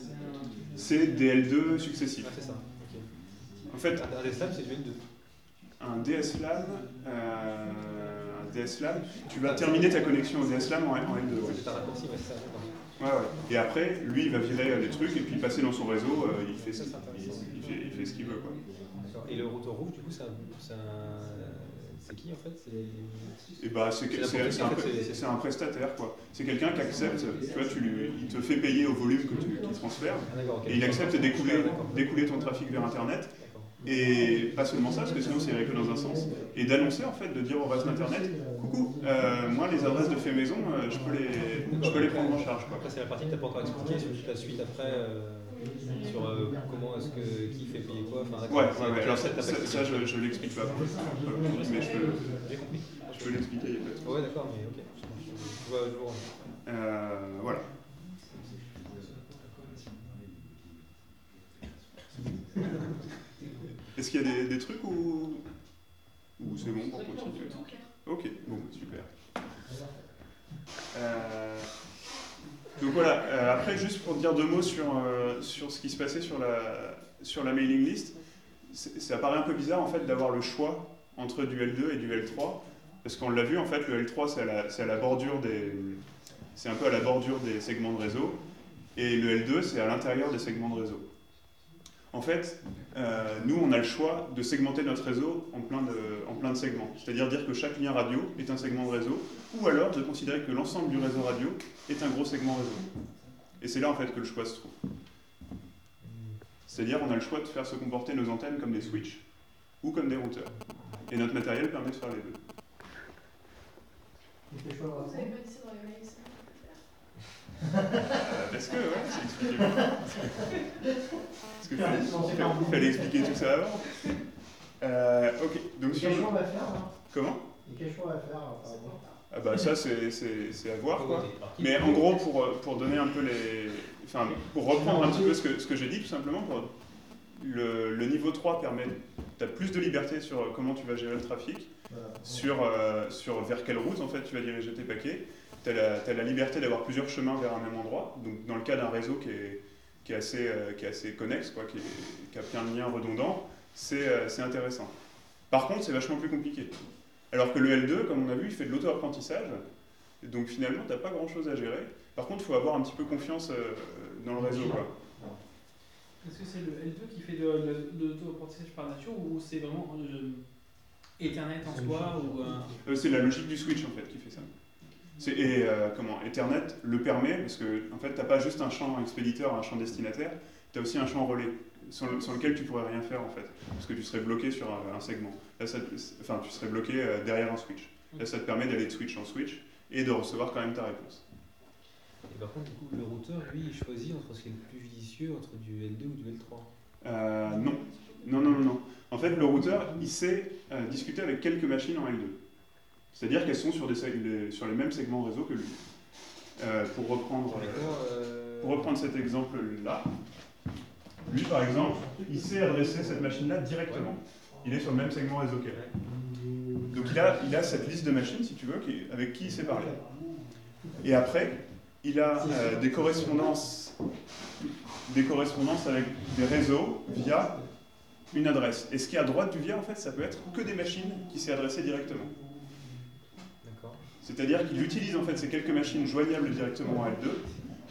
C'est des L deux successifs. Ah, c'est ça. ok. En fait, Un des slabs c'est du L deux. un D S LAN, euh, un D S LAN, tu vas terminer ta connexion au D S LAN en, en L deux. Ouais. C'est un raccourci, ouais, c'est ça. d'accord. Ouais, ouais. Et après, lui, il va virer euh, les trucs et puis passer dans son réseau, euh, il, fait ce, il, il fait, il fait ce qu'il veut. Quoi. D'accord. Et le routeur rouge, du coup, c'est un, c'est un, c'est qui en fait? C'est Et bah, c'est C'est que- la c'est- propriété, c'est un, en fait, c'est- c'est- c'est un prestataire, quoi. C'est quelqu'un qui accepte, tu vois, tu lui, il te fait payer au volume que tu qu'il transfère, Ah, d'accord, ok. et il accepte d'écouler Ah, d'accord. d'écouler ton trafic vers Internet. D'accord. Et pas seulement ça, parce que sinon c'est irait que dans un sens. Et d'annoncer en fait, de dire au reste d'Internet, coucou, euh, moi les adresses de fait maison, euh, je, peux les, je peux les prendre en charge. Quoi. Après, c'est la partie que tu n'as pas encore expliqué sur toute la suite après, euh, sur euh, comment est-ce que qui fait payer quoi. Enfin, d'accord, Ouais, c'est- ouais, ouais. c'est- Alors ça, t'as pas ça, expliqué. ça, je, je l'explique pas. Mais je peux, J'ai compris. je peux l'expliquer, il y a pas de souci. Ouais, d'accord, mais ok. Je vois, je vois. Euh, voilà. Est-ce qu'il y a des, des trucs ou, ou c'est bon pour continuer? Ok, bon, super. Euh, donc voilà, euh, après juste pour dire deux mots sur, euh, sur ce qui se passait sur la, sur la mailing list, c'est- ça paraît un peu bizarre en fait d'avoir le choix entre du L deux et du L trois, parce qu'on l'a vu en fait, le L trois c'est à la, c'est à la bordure des, c'est un peu à la bordure des segments de réseau, et le L deux c'est à l'intérieur des segments de réseau. En fait, euh, nous, on a le choix de segmenter notre réseau en plein de, en plein de segments. C'est-à-dire dire que chaque lien radio est un segment de réseau, ou alors de considérer que l'ensemble du réseau radio est un gros segment réseau. Et c'est là, en fait, que le choix se trouve. C'est-à-dire, on a le choix de faire se comporter nos antennes comme des switches, ou comme des routeurs. Et notre matériel permet de faire les deux. Et tes choix, Vous Vincent avez pas dit ça dans les mails, c'est Euh, Est-ce que, ouais, c'est expliqué. Est-ce que fallait, Non, c'est fallait- pas- fallait expliquer tout ça avant euh, Ok, donc Et sur... quel choix on va faire là Comment Et quel choix on va faire par rapport Ah bah ça, c'est c'est- c'est à voir, quoi. Ok. Mais en gros, pour, pour donner un peu les... Enfin, pour reprendre un petit peu ce que, ce que j'ai dit, tout simplement, pour- le, le niveau trois permet... Tu as plus de liberté sur comment tu vas gérer le trafic, Voilà. sur, euh, sur vers quelle route, en fait, tu vas diriger tes paquets. Tu as la, t'as la liberté d'avoir plusieurs chemins vers un même endroit. Donc, dans le cas d'un réseau qui est, qui est, assez, euh, qui est assez connexe, quoi, qui, est- qui a plein de liens redondants, c'est euh, c'est intéressant. Par contre, c'est vachement plus compliqué. Alors que le L deux, comme on a vu, il fait de l'auto-apprentissage. Donc finalement, tu n'as pas grand-chose à gérer. Par contre, il faut avoir un petit peu confiance euh, dans le réseau, quoi. Est-ce que c'est le L deux qui fait de, de, de l'auto-apprentissage par nature ou c'est vraiment euh, Ethernet en soi ou, euh, Euh, c'est la logique du switch, en fait, qui fait ça. C'est- Et euh, comment Ethernet le permet, parce que en fait, tu n'as pas juste un champ expéditeur, un champ destinataire, tu as aussi un champ relais, sans, le- sans lequel tu pourrais rien faire, en fait, parce que tu serais bloqué sur un, un segment. Là, ça te- enfin, tu serais bloqué euh, derrière un switch. Là, ça te permet d'aller de switch en switch et de recevoir quand même ta réponse. Et par contre, du coup, le routeur, lui, il choisit entre ce qui est le plus judicieux, entre du L deux ou du L trois. Euh, non. Non, non, non, non. En fait, le routeur, il sait euh, discuter avec quelques machines en L deux. C'est-à-dire qu'elles sont sur, des, seg- les- sur les mêmes segments réseau que lui. Euh, pour, reprendre, euh, D'accord, euh, pour reprendre cet exemple-là, lui, par exemple, il sait adresser cette machine-là directement. Il est sur le même segment réseau qu'elle. Donc il a, il a cette liste de machines, si tu veux, qui, avec qui il sait parler. Et après, il a euh, des correspondances, des correspondances avec des réseaux via une adresse. Et ce qui est à droite du via, en fait, ça peut être que des machines qui s'est adressées directement. D'accord. C'est-à-dire qu'il utilise en fait ces quelques machines joignables directement à L deux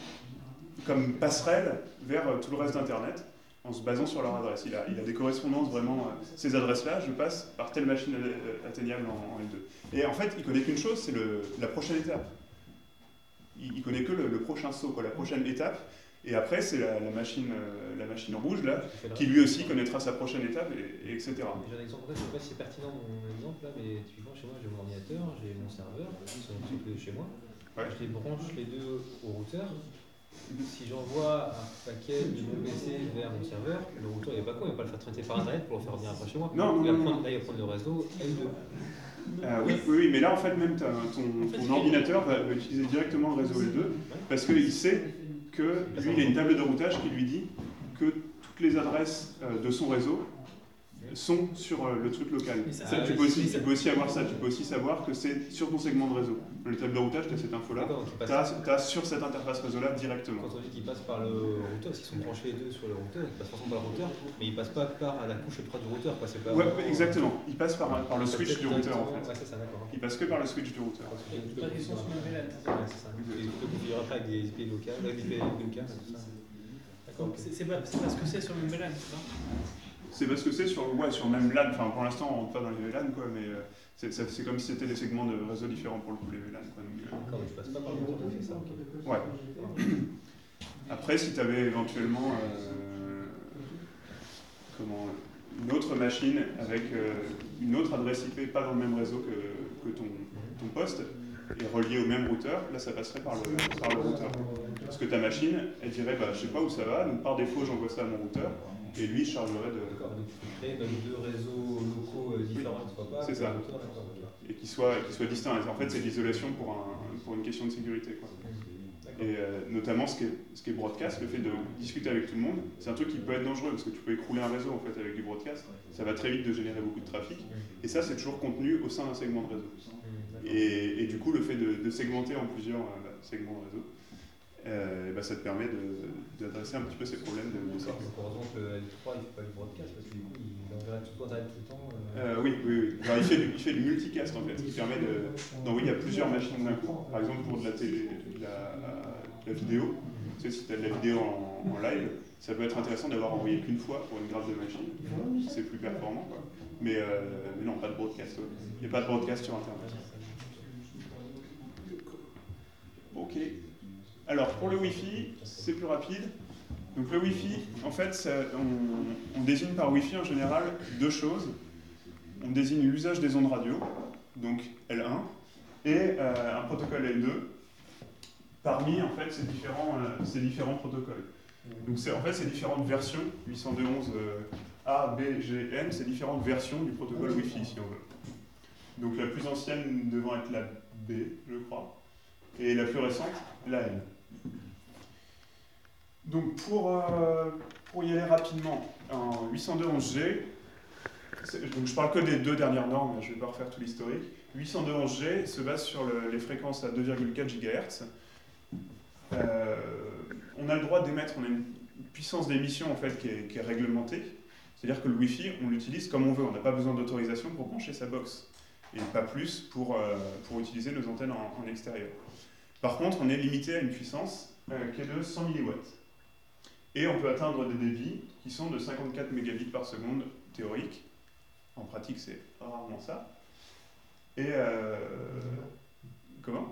comme passerelle vers euh, tout le reste d'Internet en se basant sur leur adresse. Il a, il a des correspondances vraiment, euh, ces adresses-là, je passe par telle machine euh, atteignable en, en L deux. Et en fait, il connaît qu'une chose, c'est le- la prochaine étape. Il, il connaît que le, le prochain saut, quoi, la prochaine étape. Et après, c'est la, la machine, euh, la machine rouge, là, qui lui aussi connaîtra sa prochaine étape, et, et et cetera. J'ai un exemple, je ne sais pas si c'est pertinent mon exemple là, mais typiquement chez moi j'ai mon ordinateur, j'ai mon serveur, qui sont tous les deux chez moi. Ouais. Je les branche les deux au routeur. Si j'envoie un paquet de mon P C vers mon serveur, le routeur il n'est pas con, il ne va pas le faire traiter par internet pour le faire venir après chez moi. Non, il va non, non, prendre, là il va prendre le réseau L deux. Euh, oui, oui, oui, mais là en fait même t'as- ton, ton ordinateur va, va utiliser directement le réseau L deux parce qu'il sait que lui il a une table de routage qui lui dit que toutes les adresses euh, de son réseau sont sur euh, le truc local. Mais ça, Ça, ah, tu, oui, peux aussi, mais ça- tu peux aussi avoir ça, tu peux aussi savoir que c'est sur ton segment de réseau. Dans les tables de routage, tu as cette info-là. D'accord, donc il passe- Tu as, sur cette interface réseau-là directement. Quand on dit qu'ils passent par le routeur, parce qu'ils sont branchés les deux sur le routeur, ils passent forcément par le routeur, mais ils passent pas par à la couche étroite du routeur. Quoi. C'est pas Ouais, vraiment- exactement. Il passe par, par le Ça switch peut-être du routeur en directement- fait. Ouais, c'est ça, d'accord. Il passe que par le switch du routeur. Parce que j'ai Pas qu'ils sont sur le V LAN. Ouais, c'est ça. Et tu peux configurer après avec des I P locales, avec des I P locales, tout ça. D'accord. Donc c'est c'est pas, c'est pas ce que c'est sur le V LAN, c'est ça C'est parce que c'est sur, ouais, sur le même LAN, enfin pour l'instant on rentre pas dans les V LAN, quoi, mais euh, c'est, ça- c'est comme si c'était des segments de réseau différents pour le coup, les V LAN. Quoi, donc, euh, D'accord, mais je passe pas par le routeur qui fait ça. Ok. Ouais. Après, si tu avais éventuellement euh, comment, une autre machine avec euh, une autre adresse I P, pas dans le même réseau que, que ton, ton poste, et reliée au même routeur, là ça passerait par le, par le routeur. Parce que ta machine, elle dirait, bah, je sais pas où ça va, donc par défaut j'envoie ça à mon routeur, et lui il chargerait de... D'accord, donc tu peux créer même deux réseaux locaux euh, différents qui ne soient pas. C'est ça. le routeur, d'accord, ok. et qui soient, qui soient distincts. En fait, c'est de l'isolation pour, un, pour une question de sécurité, quoi. Et euh, notamment, ce qui, est, ce qui est broadcast, le fait de discuter avec tout le monde, c'est un truc qui peut être dangereux parce que tu peux écrouler un réseau en fait avec du broadcast. Ça va très vite de générer beaucoup de trafic. Et ça, c'est toujours contenu au sein d'un segment de réseau. Et, et du coup, le fait de, de segmenter en plusieurs euh, segments de réseau, euh, bah, ça te permet de, d'adresser un petit peu ces problèmes de, de sécurité. Donc, heureusement que le L trois il ne fait pas du broadcast parce que du coup, il enverrait tout Internet tout le temps. Euh... Euh, oui, oui, oui. Alors, il, fait du, il fait du multicast en fait, qui permet de, d'envoyer à plusieurs machines d'un coup. Par exemple, pour de la, télé, de la, de la vidéo, tu sais, si tu as de la vidéo en, en live, ça peut être intéressant d'avoir envoyé qu'une fois pour une grave de machine. C'est plus performant, quoi. Mais, euh, mais non, pas de broadcast. Ouais. Il n'y a pas de broadcast sur Internet. Ok. Alors, pour le Wi-Fi, c'est plus rapide. Donc le Wi-Fi, en fait, ça, on, on désigne par Wi-Fi en général deux choses. On désigne l'usage des ondes radio, donc L un, et euh, un protocole L deux, parmi en fait ces différents, euh, ces différents protocoles. Donc c'est en fait ces différentes versions, huit cent deux point onze euh, A, B, G, N, ces différentes versions du protocole Wi-Fi, si on veut. Donc la plus ancienne devant être la B, je crois, et la plus récente, la N. Donc pour, euh, pour y aller rapidement, en huit cent deux point onze G, donc je parle que des deux dernières normes, je ne vais pas refaire tout l'historique. huit cent deux point onze G se base sur le, les fréquences à deux virgule quatre gigahertz. Euh, on a le droit d'émettre, on a une puissance d'émission en fait qui est, qui est réglementée. C'est-à-dire que le Wi-Fi, on l'utilise comme on veut, on n'a pas besoin d'autorisation pour brancher sa box. Et pas plus pour, euh, pour utiliser nos antennes en, en extérieur. Par contre, on est limité à une puissance euh, qui est de cent milliwatts. Et on peut atteindre des débits qui sont de cinquante-quatre mégabits par seconde théorique. En pratique, c'est rarement ça. Et euh, comment ?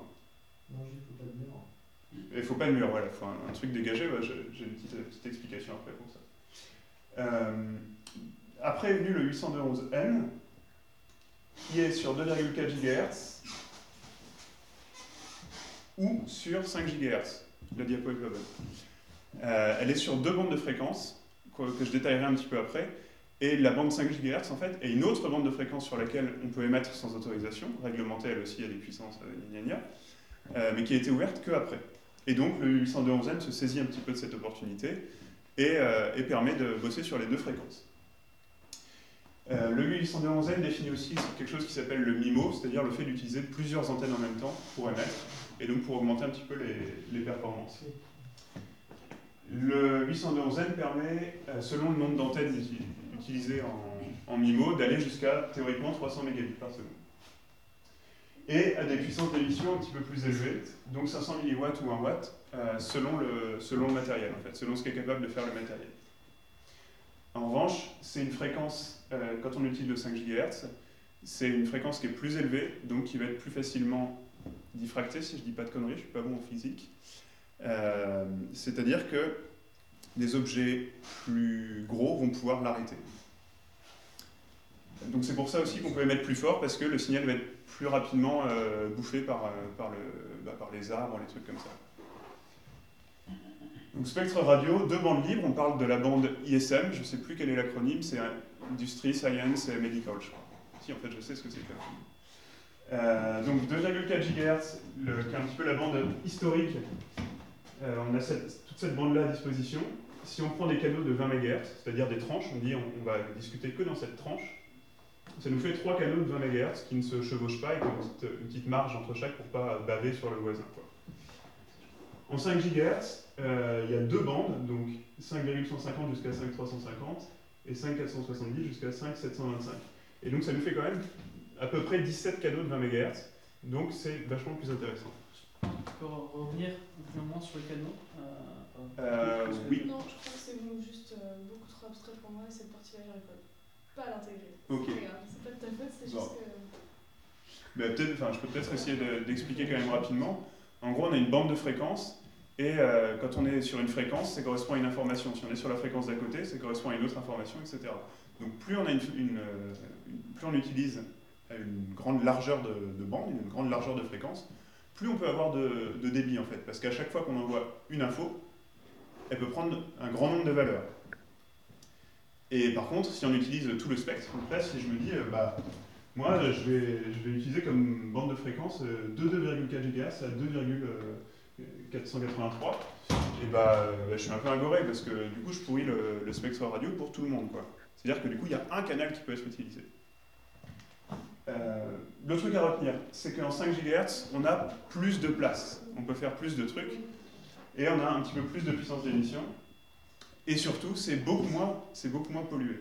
Non, il ne faut pas de mur. Il ne faut pas de mur, voilà. Il faut un, un truc dégagé. Ouais, j'ai une petite, petite explication après pour ça. Euh, après est venu le huit cent deux point onze N, qui est sur deux virgule quatre gigahertz ou sur cinq gigahertz. La diapo est pas bonne. Euh, elle est sur deux bandes de fréquences, que je détaillerai un petit peu après, et la bande cinq gigahertz en fait est une autre bande de fréquence sur laquelle on peut émettre sans autorisation, réglementée elle aussi à des puissances euh, gna gna gna, euh, mais qui a été ouverte que après. Et donc le huit cent deux point onze N se saisit un petit peu de cette opportunité et, euh, et permet de bosser sur les deux fréquences. Euh, le huit cent deux point onze N définit aussi quelque chose qui s'appelle le MIMO, c'est-à-dire le fait d'utiliser plusieurs antennes en même temps pour émettre, et donc pour augmenter un petit peu les, les performances. Le huit cent deux point onze N permet, euh, selon le nombre d'antennes utilisées en, en MIMO, d'aller jusqu'à théoriquement trois cents mégabits par seconde. Et à des puissances d'émission un petit peu plus élevées, donc cinq cents milliwatts ou un watt, euh, selon, le, selon le matériel, en fait, selon ce qu'est capable de faire le matériel. En revanche, c'est une fréquence, euh, quand on utilise le cinq gigahertz, c'est une fréquence qui est plus élevée, donc qui va être plus facilement diffractée, si je ne dis pas de conneries, je ne suis pas bon en physique. Euh, c'est-à-dire que des objets plus gros vont pouvoir l'arrêter. Donc c'est pour ça aussi qu'on peut émettre plus fort, parce que le signal va être plus rapidement euh, bouffé par, euh, par, le, bah, par les arbres, les trucs comme ça. Donc spectre radio, deux bandes libres, on parle de la bande I S M, je ne sais plus quel est l'acronyme, c'est Industry, Science et Medical, je crois. Si, en fait, je sais ce que c'est que l'acronyme. Euh, donc deux virgule quatre gigahertz, le, qui est un petit peu la bande historique. Euh, on a cette, toute cette bande-là à disposition. Si on prend des canaux de vingt mégahertz, c'est-à-dire des tranches, on dit on, on va discuter que dans cette tranche, ça nous fait trois canaux de vingt mégahertz qui ne se chevauchent pas et qui ont une petite, une petite marge entre chaque pour ne pas baver sur le voisin, quoi. En cinq gigahertz, euh, il y a deux bandes, donc cinq virgule cent cinquante jusqu'à cinq virgule trois cent cinquante et cinq virgule quatre cent soixante-dix jusqu'à cinq virgule sept cent vingt-cinq. Et donc ça nous fait quand même à peu près dix-sept canaux de vingt mégahertz, donc c'est vachement plus intéressant. Tu peux revenir un moment sur le canot euh, Euh, oui. Non, je crois que c'est vous juste euh, beaucoup trop trop abstrait pour moi, cette partie-là, j'arrive pas à l'intégrer. Ok. C'est pas grave, c'est pas de ta faute, c'est Bon. juste que. Ben, peut-être, enfin, je peux peut-être essayer de- d'expliquer quand même rapidement. En gros, on a une bande de fréquences, et euh, quand on est sur une fréquence, ça correspond à une information. Si on est sur la fréquence d'à côté, ça correspond à une autre information, et cetera. Donc plus on, a une, une, euh, une- plus on utilise une grande largeur de, de bande, une grande largeur de fréquence, plus on peut avoir de, de débit en fait. Parce qu'à chaque fois qu'on envoie une info, elle peut prendre un grand nombre de valeurs. Et par contre, si on utilise tout le spectre, donc là, si je me dis, euh, bah, moi, je vais, je vais utiliser comme bande de fréquence euh, de deux virgule quatre gigahertz à deux virgule quatre cent quatre-vingt-trois, et bah, euh, bah, je suis un peu agoré parce que du coup, je pourris le, le spectre radio pour tout le monde, quoi. C'est-à-dire que du coup, il y a un canal qui peut être utilisé. Euh, le truc à retenir, c'est qu'en cinq gigahertz, on a plus de place. On peut faire plus de trucs, et on a un petit peu plus de puissance d'émission. Et surtout, c'est beaucoup moins, c'est beaucoup moins pollué.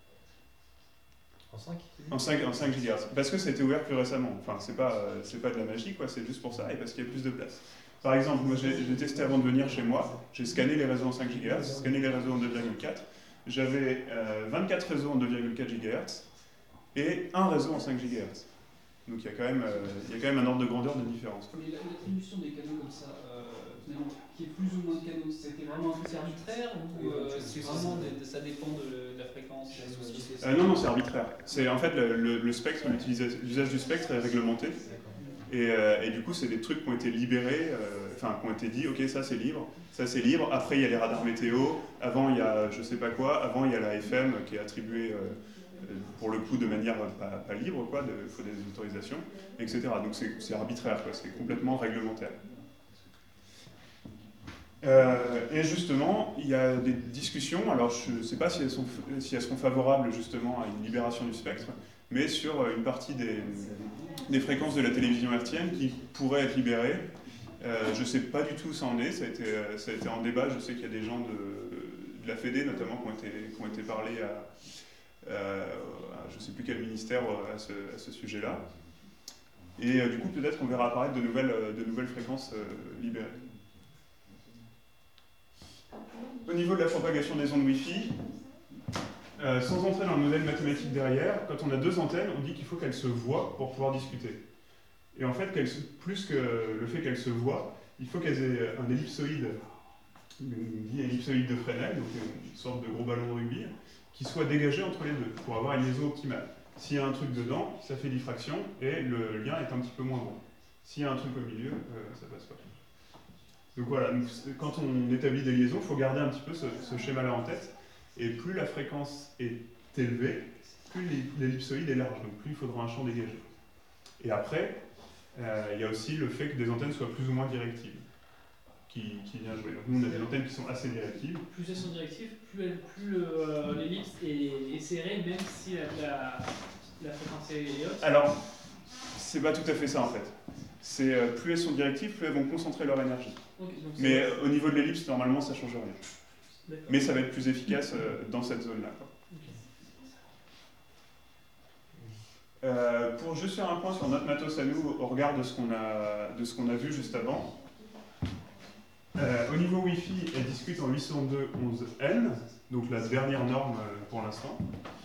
En cinq En cinq, en cinq gigahertz. Parce que ça a été ouvert plus récemment. Enfin, c'est pas, euh, c'est pas de la magie, quoi, c'est juste pour ça, et parce qu'il y a plus de place. Par exemple, moi j'ai j'ai testé avant de venir chez moi, j'ai scanné les réseaux en cinq gigahertz, scanné les réseaux en deux virgule quatre. J'avais euh, vingt-quatre réseaux en deux virgule quatre gigahertz et un réseau en cinq gigahertz. Donc il y a quand même, euh, il y a quand même un ordre de grandeur de différence. Mais la- l'attribution des canaux comme ça, euh, finalement, qui est plus ou moins de canaux, c'était vraiment un truc arbitraire ou euh, c'est vraiment des- de- ça dépend de, de la fréquence associée? Euh, non, non, c'est arbitraire. C'est en fait le, le- le spectre, l'utilisa- l'usage du spectre est réglementé. Et, euh, et du coup, c'est des trucs qui ont été libérés, euh, enfin, qui ont été dit, ok, ça c'est libre, ça c'est libre. Après, il y a les radars météo. Avant, il y a je sais pas quoi. Avant, il y a la F M qui est attribuée, euh, pour le coup, de manière pas, pas libre, quoi. Il faut des autorisations, et cetera. Donc c'est c'est arbitraire, quoi. C'est complètement réglementaire. Euh, et justement, il y a des discussions, alors je ne sais pas si elles, sont, si elles seront favorables justement à une libération du spectre, mais sur une partie des, des fréquences de la télévision hertzienne qui pourraient être libérées. Euh, je ne sais pas du tout où ça en est, ça a été, ça a été en débat, je sais qu'il y a des gens de, de la Fédé notamment qui ont été, qui ont été parlés à, euh, à je ne sais plus quel ministère à ce, à ce sujet-là. Et euh, du coup, peut-être qu'on verra apparaître de nouvelles, de nouvelles fréquences euh, libérées. Au niveau de la propagation des ondes Wi-Fi, euh, sans entrer dans le modèle mathématique derrière, quand on a deux antennes, on dit qu'il faut qu'elles se voient pour pouvoir discuter. Et en fait, qu'elles se- plus que le fait qu'elles se voient, il faut qu'elles aient un ellipsoïde, on dit ellipsoïde de Fresnel, donc une sorte de gros ballon de rugby, qui soit dégagé entre les deux, pour avoir une liaison optimale. S'il y a un truc dedans, ça fait diffraction, et le lien est un petit peu moins grand. S'il y a un truc au milieu, euh, ça passe pas. Donc voilà, donc, quand on établit des liaisons, il faut garder un petit peu ce, ce schéma-là en tête. Et plus la fréquence est élevée, plus l'ellipsoïde est large, donc plus il faudra un champ dégagé. Et après, euh, il y a aussi le fait que des antennes soient plus ou moins directives, qui, qui vient jouer. Donc nous, on a des antennes qui sont assez directives. Plus elles sont directives, plus, elle- plus euh, l'ellipse est, est serrée, même si la, la, la fréquence est haute. Alors, c'est pas tout à fait ça en fait. C'est euh, plus elles sont directives, plus elles vont concentrer leur énergie. Ok, donc c'est- Mais euh, au niveau de l'ellipse, normalement, ça change rien. D'accord. Mais ça va être plus efficace euh, dans cette zone-là, quoi. Ok. Euh, pour juste faire un point sur notre matos à nous, au regard de ce qu'on a, de ce qu'on a vu juste avant, euh, au niveau Wi-Fi, elle discute en huit cent deux point onze N, donc la dernière norme euh, pour l'instant.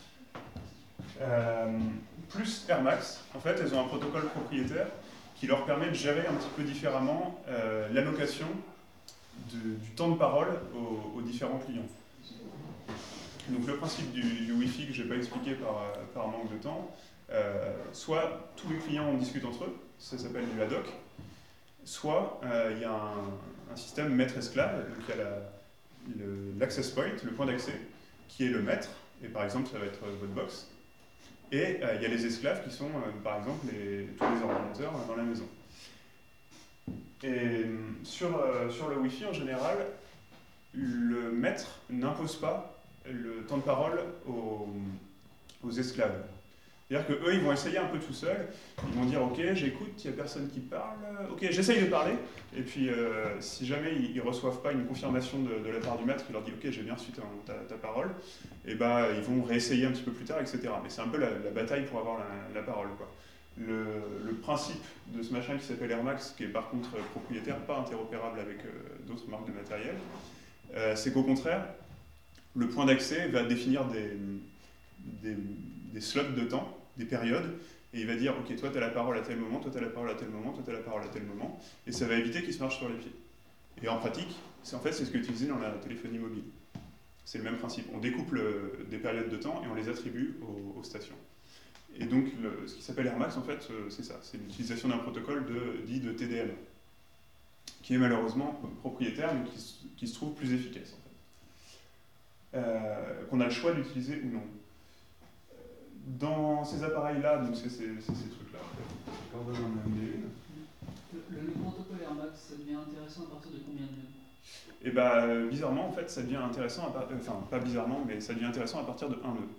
Euh, plus Air Max, en fait, elles ont un protocole propriétaire qui leur permet de gérer un petit peu différemment euh, l'allocation de- du temps de parole aux, aux différents clients. Donc le principe du, du Wi-Fi que je n'ai pas expliqué par, par manque de temps, euh, soit tous les clients discutent entre eux, ça s'appelle du ad hoc, soit euh, il y a un, un système maître-esclave, donc il y a la- le- l'access point, le point d'accès, qui est le maître, et par exemple ça va être votre box, et euh, il y a les esclaves qui sont euh, par exemple les- tous les ordinateurs dans la maison. Et euh, sur, euh, sur le Wi-Fi en général, le maître n'impose pas le temps de parole aux, aux esclaves. C'est-à-dire qu'eux, ils vont essayer un peu tout seuls, ils vont dire « Ok, j'écoute, il n'y a personne qui parle, ok, j'essaye de parler », et puis euh, si jamais ils ne reçoivent pas une confirmation de, de la part du maître qui leur dit « Ok, j'ai bien reçu ta, ta, ta parole », et ben ils vont réessayer un petit peu plus tard, et cetera. Mais c'est un peu la, la bataille pour avoir la, la parole, quoi. Le, le principe de ce machin qui s'appelle Air Max, qui est par contre propriétaire, pas interopérable avec euh, d'autres marques de matériel, euh, c'est qu'au contraire, le point d'accès va définir des, des, des slots de temps, des périodes, et il va dire, ok, toi tu as la parole à tel moment, toi tu as la parole à tel moment, toi tu as la parole à tel moment, et ça va éviter qu'il se marche sur les pieds. Et en pratique, c'est en fait c'est ce qui est utilisé dans la téléphonie mobile. C'est le même principe. On découpe le, des périodes de temps et on les attribue aux, aux stations. Et donc, le, ce qui s'appelle AirMax, en fait, c'est ça. C'est l'utilisation d'un protocole de, dit de T D M, qui est malheureusement propriétaire, mais qui, qui se trouve plus efficace, en fait. Euh, qu'on a le choix d'utiliser ou non. Dans ces appareils-là, donc c'est ces, ces trucs-là, en fait. Quand on en a amené une. Le, le protocole AirMax, ça devient intéressant à partir de combien de nœuds? Et bah, bizarrement, en fait, ça devient intéressant, à par... enfin, pas bizarrement, mais ça devient intéressant à partir de un nœud.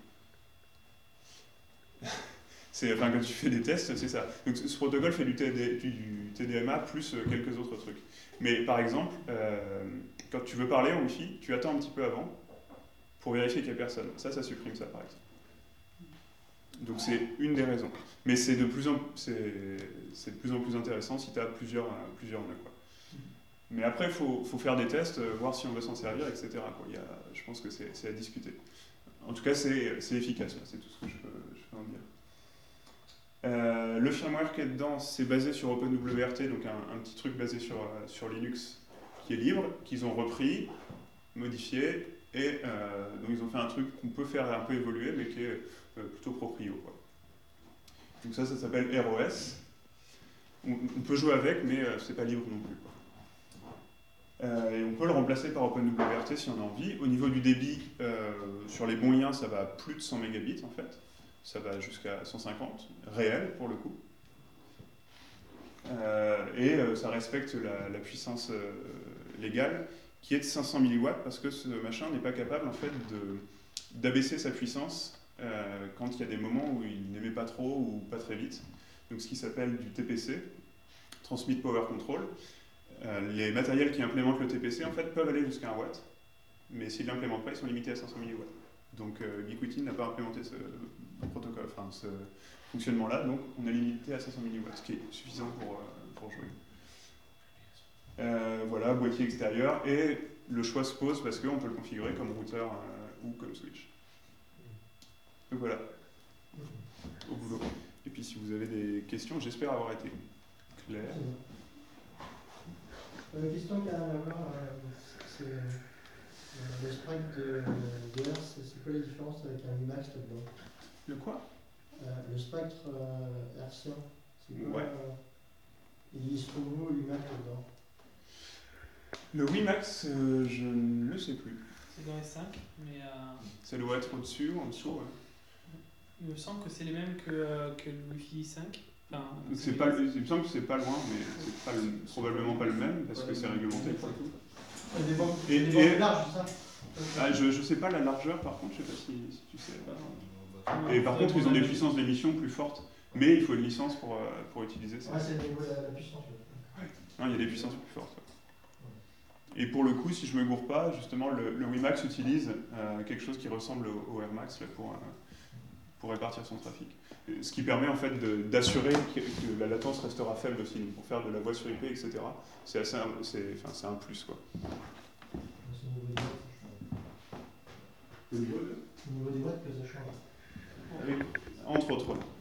C'est, enfin, quand tu fais des tests, c'est ça. Donc, ce protocole fait du, T D, du T D M A plus quelques autres trucs. Mais par exemple, euh, quand tu veux parler en Wi-Fi, tu attends un petit peu avant pour vérifier qu'il n'y a personne. Ça, ça supprime ça, par exemple. Donc c'est une des raisons. Mais c'est de plus en, c'est, c'est de plus en plus intéressant si tu as plusieurs, euh, plusieurs nœuds, quoi. Mais après, il faut, faut faire des tests, euh, voir si on veut s'en servir, et cetera, quoi. Il y a, je pense que c'est, c'est à discuter. En tout cas, c'est, c'est efficace, là. C'est tout ce que je peux, je peux en dire. Euh, le firmware qui est dedans, c'est basé sur OpenWRT, donc un, un petit truc basé sur, euh, sur Linux qui est libre, qu'ils ont repris, modifié, et euh, donc ils ont fait un truc qu'on peut faire un peu évoluer, mais qui est euh, plutôt proprio, quoi. Donc ça, ça s'appelle R O S. On, on peut jouer avec, mais euh, c'est pas libre non plus, quoi. Euh, et on peut le remplacer par OpenWRT si on a envie. Au niveau du débit, euh, sur les bons liens, ça va à plus de cent mégabits en fait. Ça va jusqu'à cent cinquante, réel pour le coup. Euh, et euh, ça respecte la, la puissance euh, légale qui est de cinq cents milliwatts parce que ce machin n'est pas capable en fait de, d'abaisser sa puissance euh, quand il y a des moments où il n'émet pas trop ou pas très vite. Donc ce qui s'appelle du T P C, Transmit Power Control. Euh, les matériels qui implémentent le T P C en fait peuvent aller jusqu'à un watt, mais s'ils ne l'implémentent pas, ils sont limités à cinq cents milliwatts. Donc euh, Geekwiti n'a pas implémenté ce protocole, enfin ce fonctionnement-là, donc on est limité à cinq cents milliwatts, ce qui est suffisant pour, euh, pour jouer. Euh, voilà, boîtier extérieur, et le choix se pose parce qu'on peut le configurer comme routeur euh, ou comme switch. Donc voilà, au boulot. Et puis si vous avez des questions, j'espère avoir été clair. La question qu'il y a à avoir, c'est euh, le sprite de, de R, c'est quoi la différence avec un Emacs là-dedans? Le quoi? euh, Le spectre euh, hertzien, c'est quoi? Ouais. euh, Il se trouve où l'Emacs là-dedans? Le WiMAX, euh, je ne le sais plus. C'est dans les cinq, mais euh, Ça doit être au-dessus ou en dessous, ouais. il me semble que c'est les mêmes que, euh, que le Wi-Fi cinq. Enfin, C'est pas, le- il me semble que c'est pas loin, mais c'est pas le- probablement pas le même parce que c'est réglementé. Il y a des bandes Et- des bandes et- larges, c'est ça? Ah, je, je sais pas la largeur par contre, je sais pas si, si tu sais. Euh, Et par contre, ils ont des puissances d'émission plus fortes, mais il faut une licence pour, euh, pour utiliser ça. Ouais, c'est le niveau de la, la puissance. Ouais. Non, il y a des puissances plus fortes. Ouais. Et pour le coup, si je me gourre pas, justement, le, le WiMAX utilise euh, quelque chose qui ressemble au, au AirMax là, pour, euh, pour répartir son trafic. Ce qui permet en fait de- d'assurer que, que la latence restera faible aussi. Donc, pour faire de la voix sur I P, et cetera, c'est assez, c'est, enfin, c'est un plus, quoi. C'est au niveau des watts, ça change. Au niveau de- Au niveau des watts que ça change. Avec- entre autres, ouais.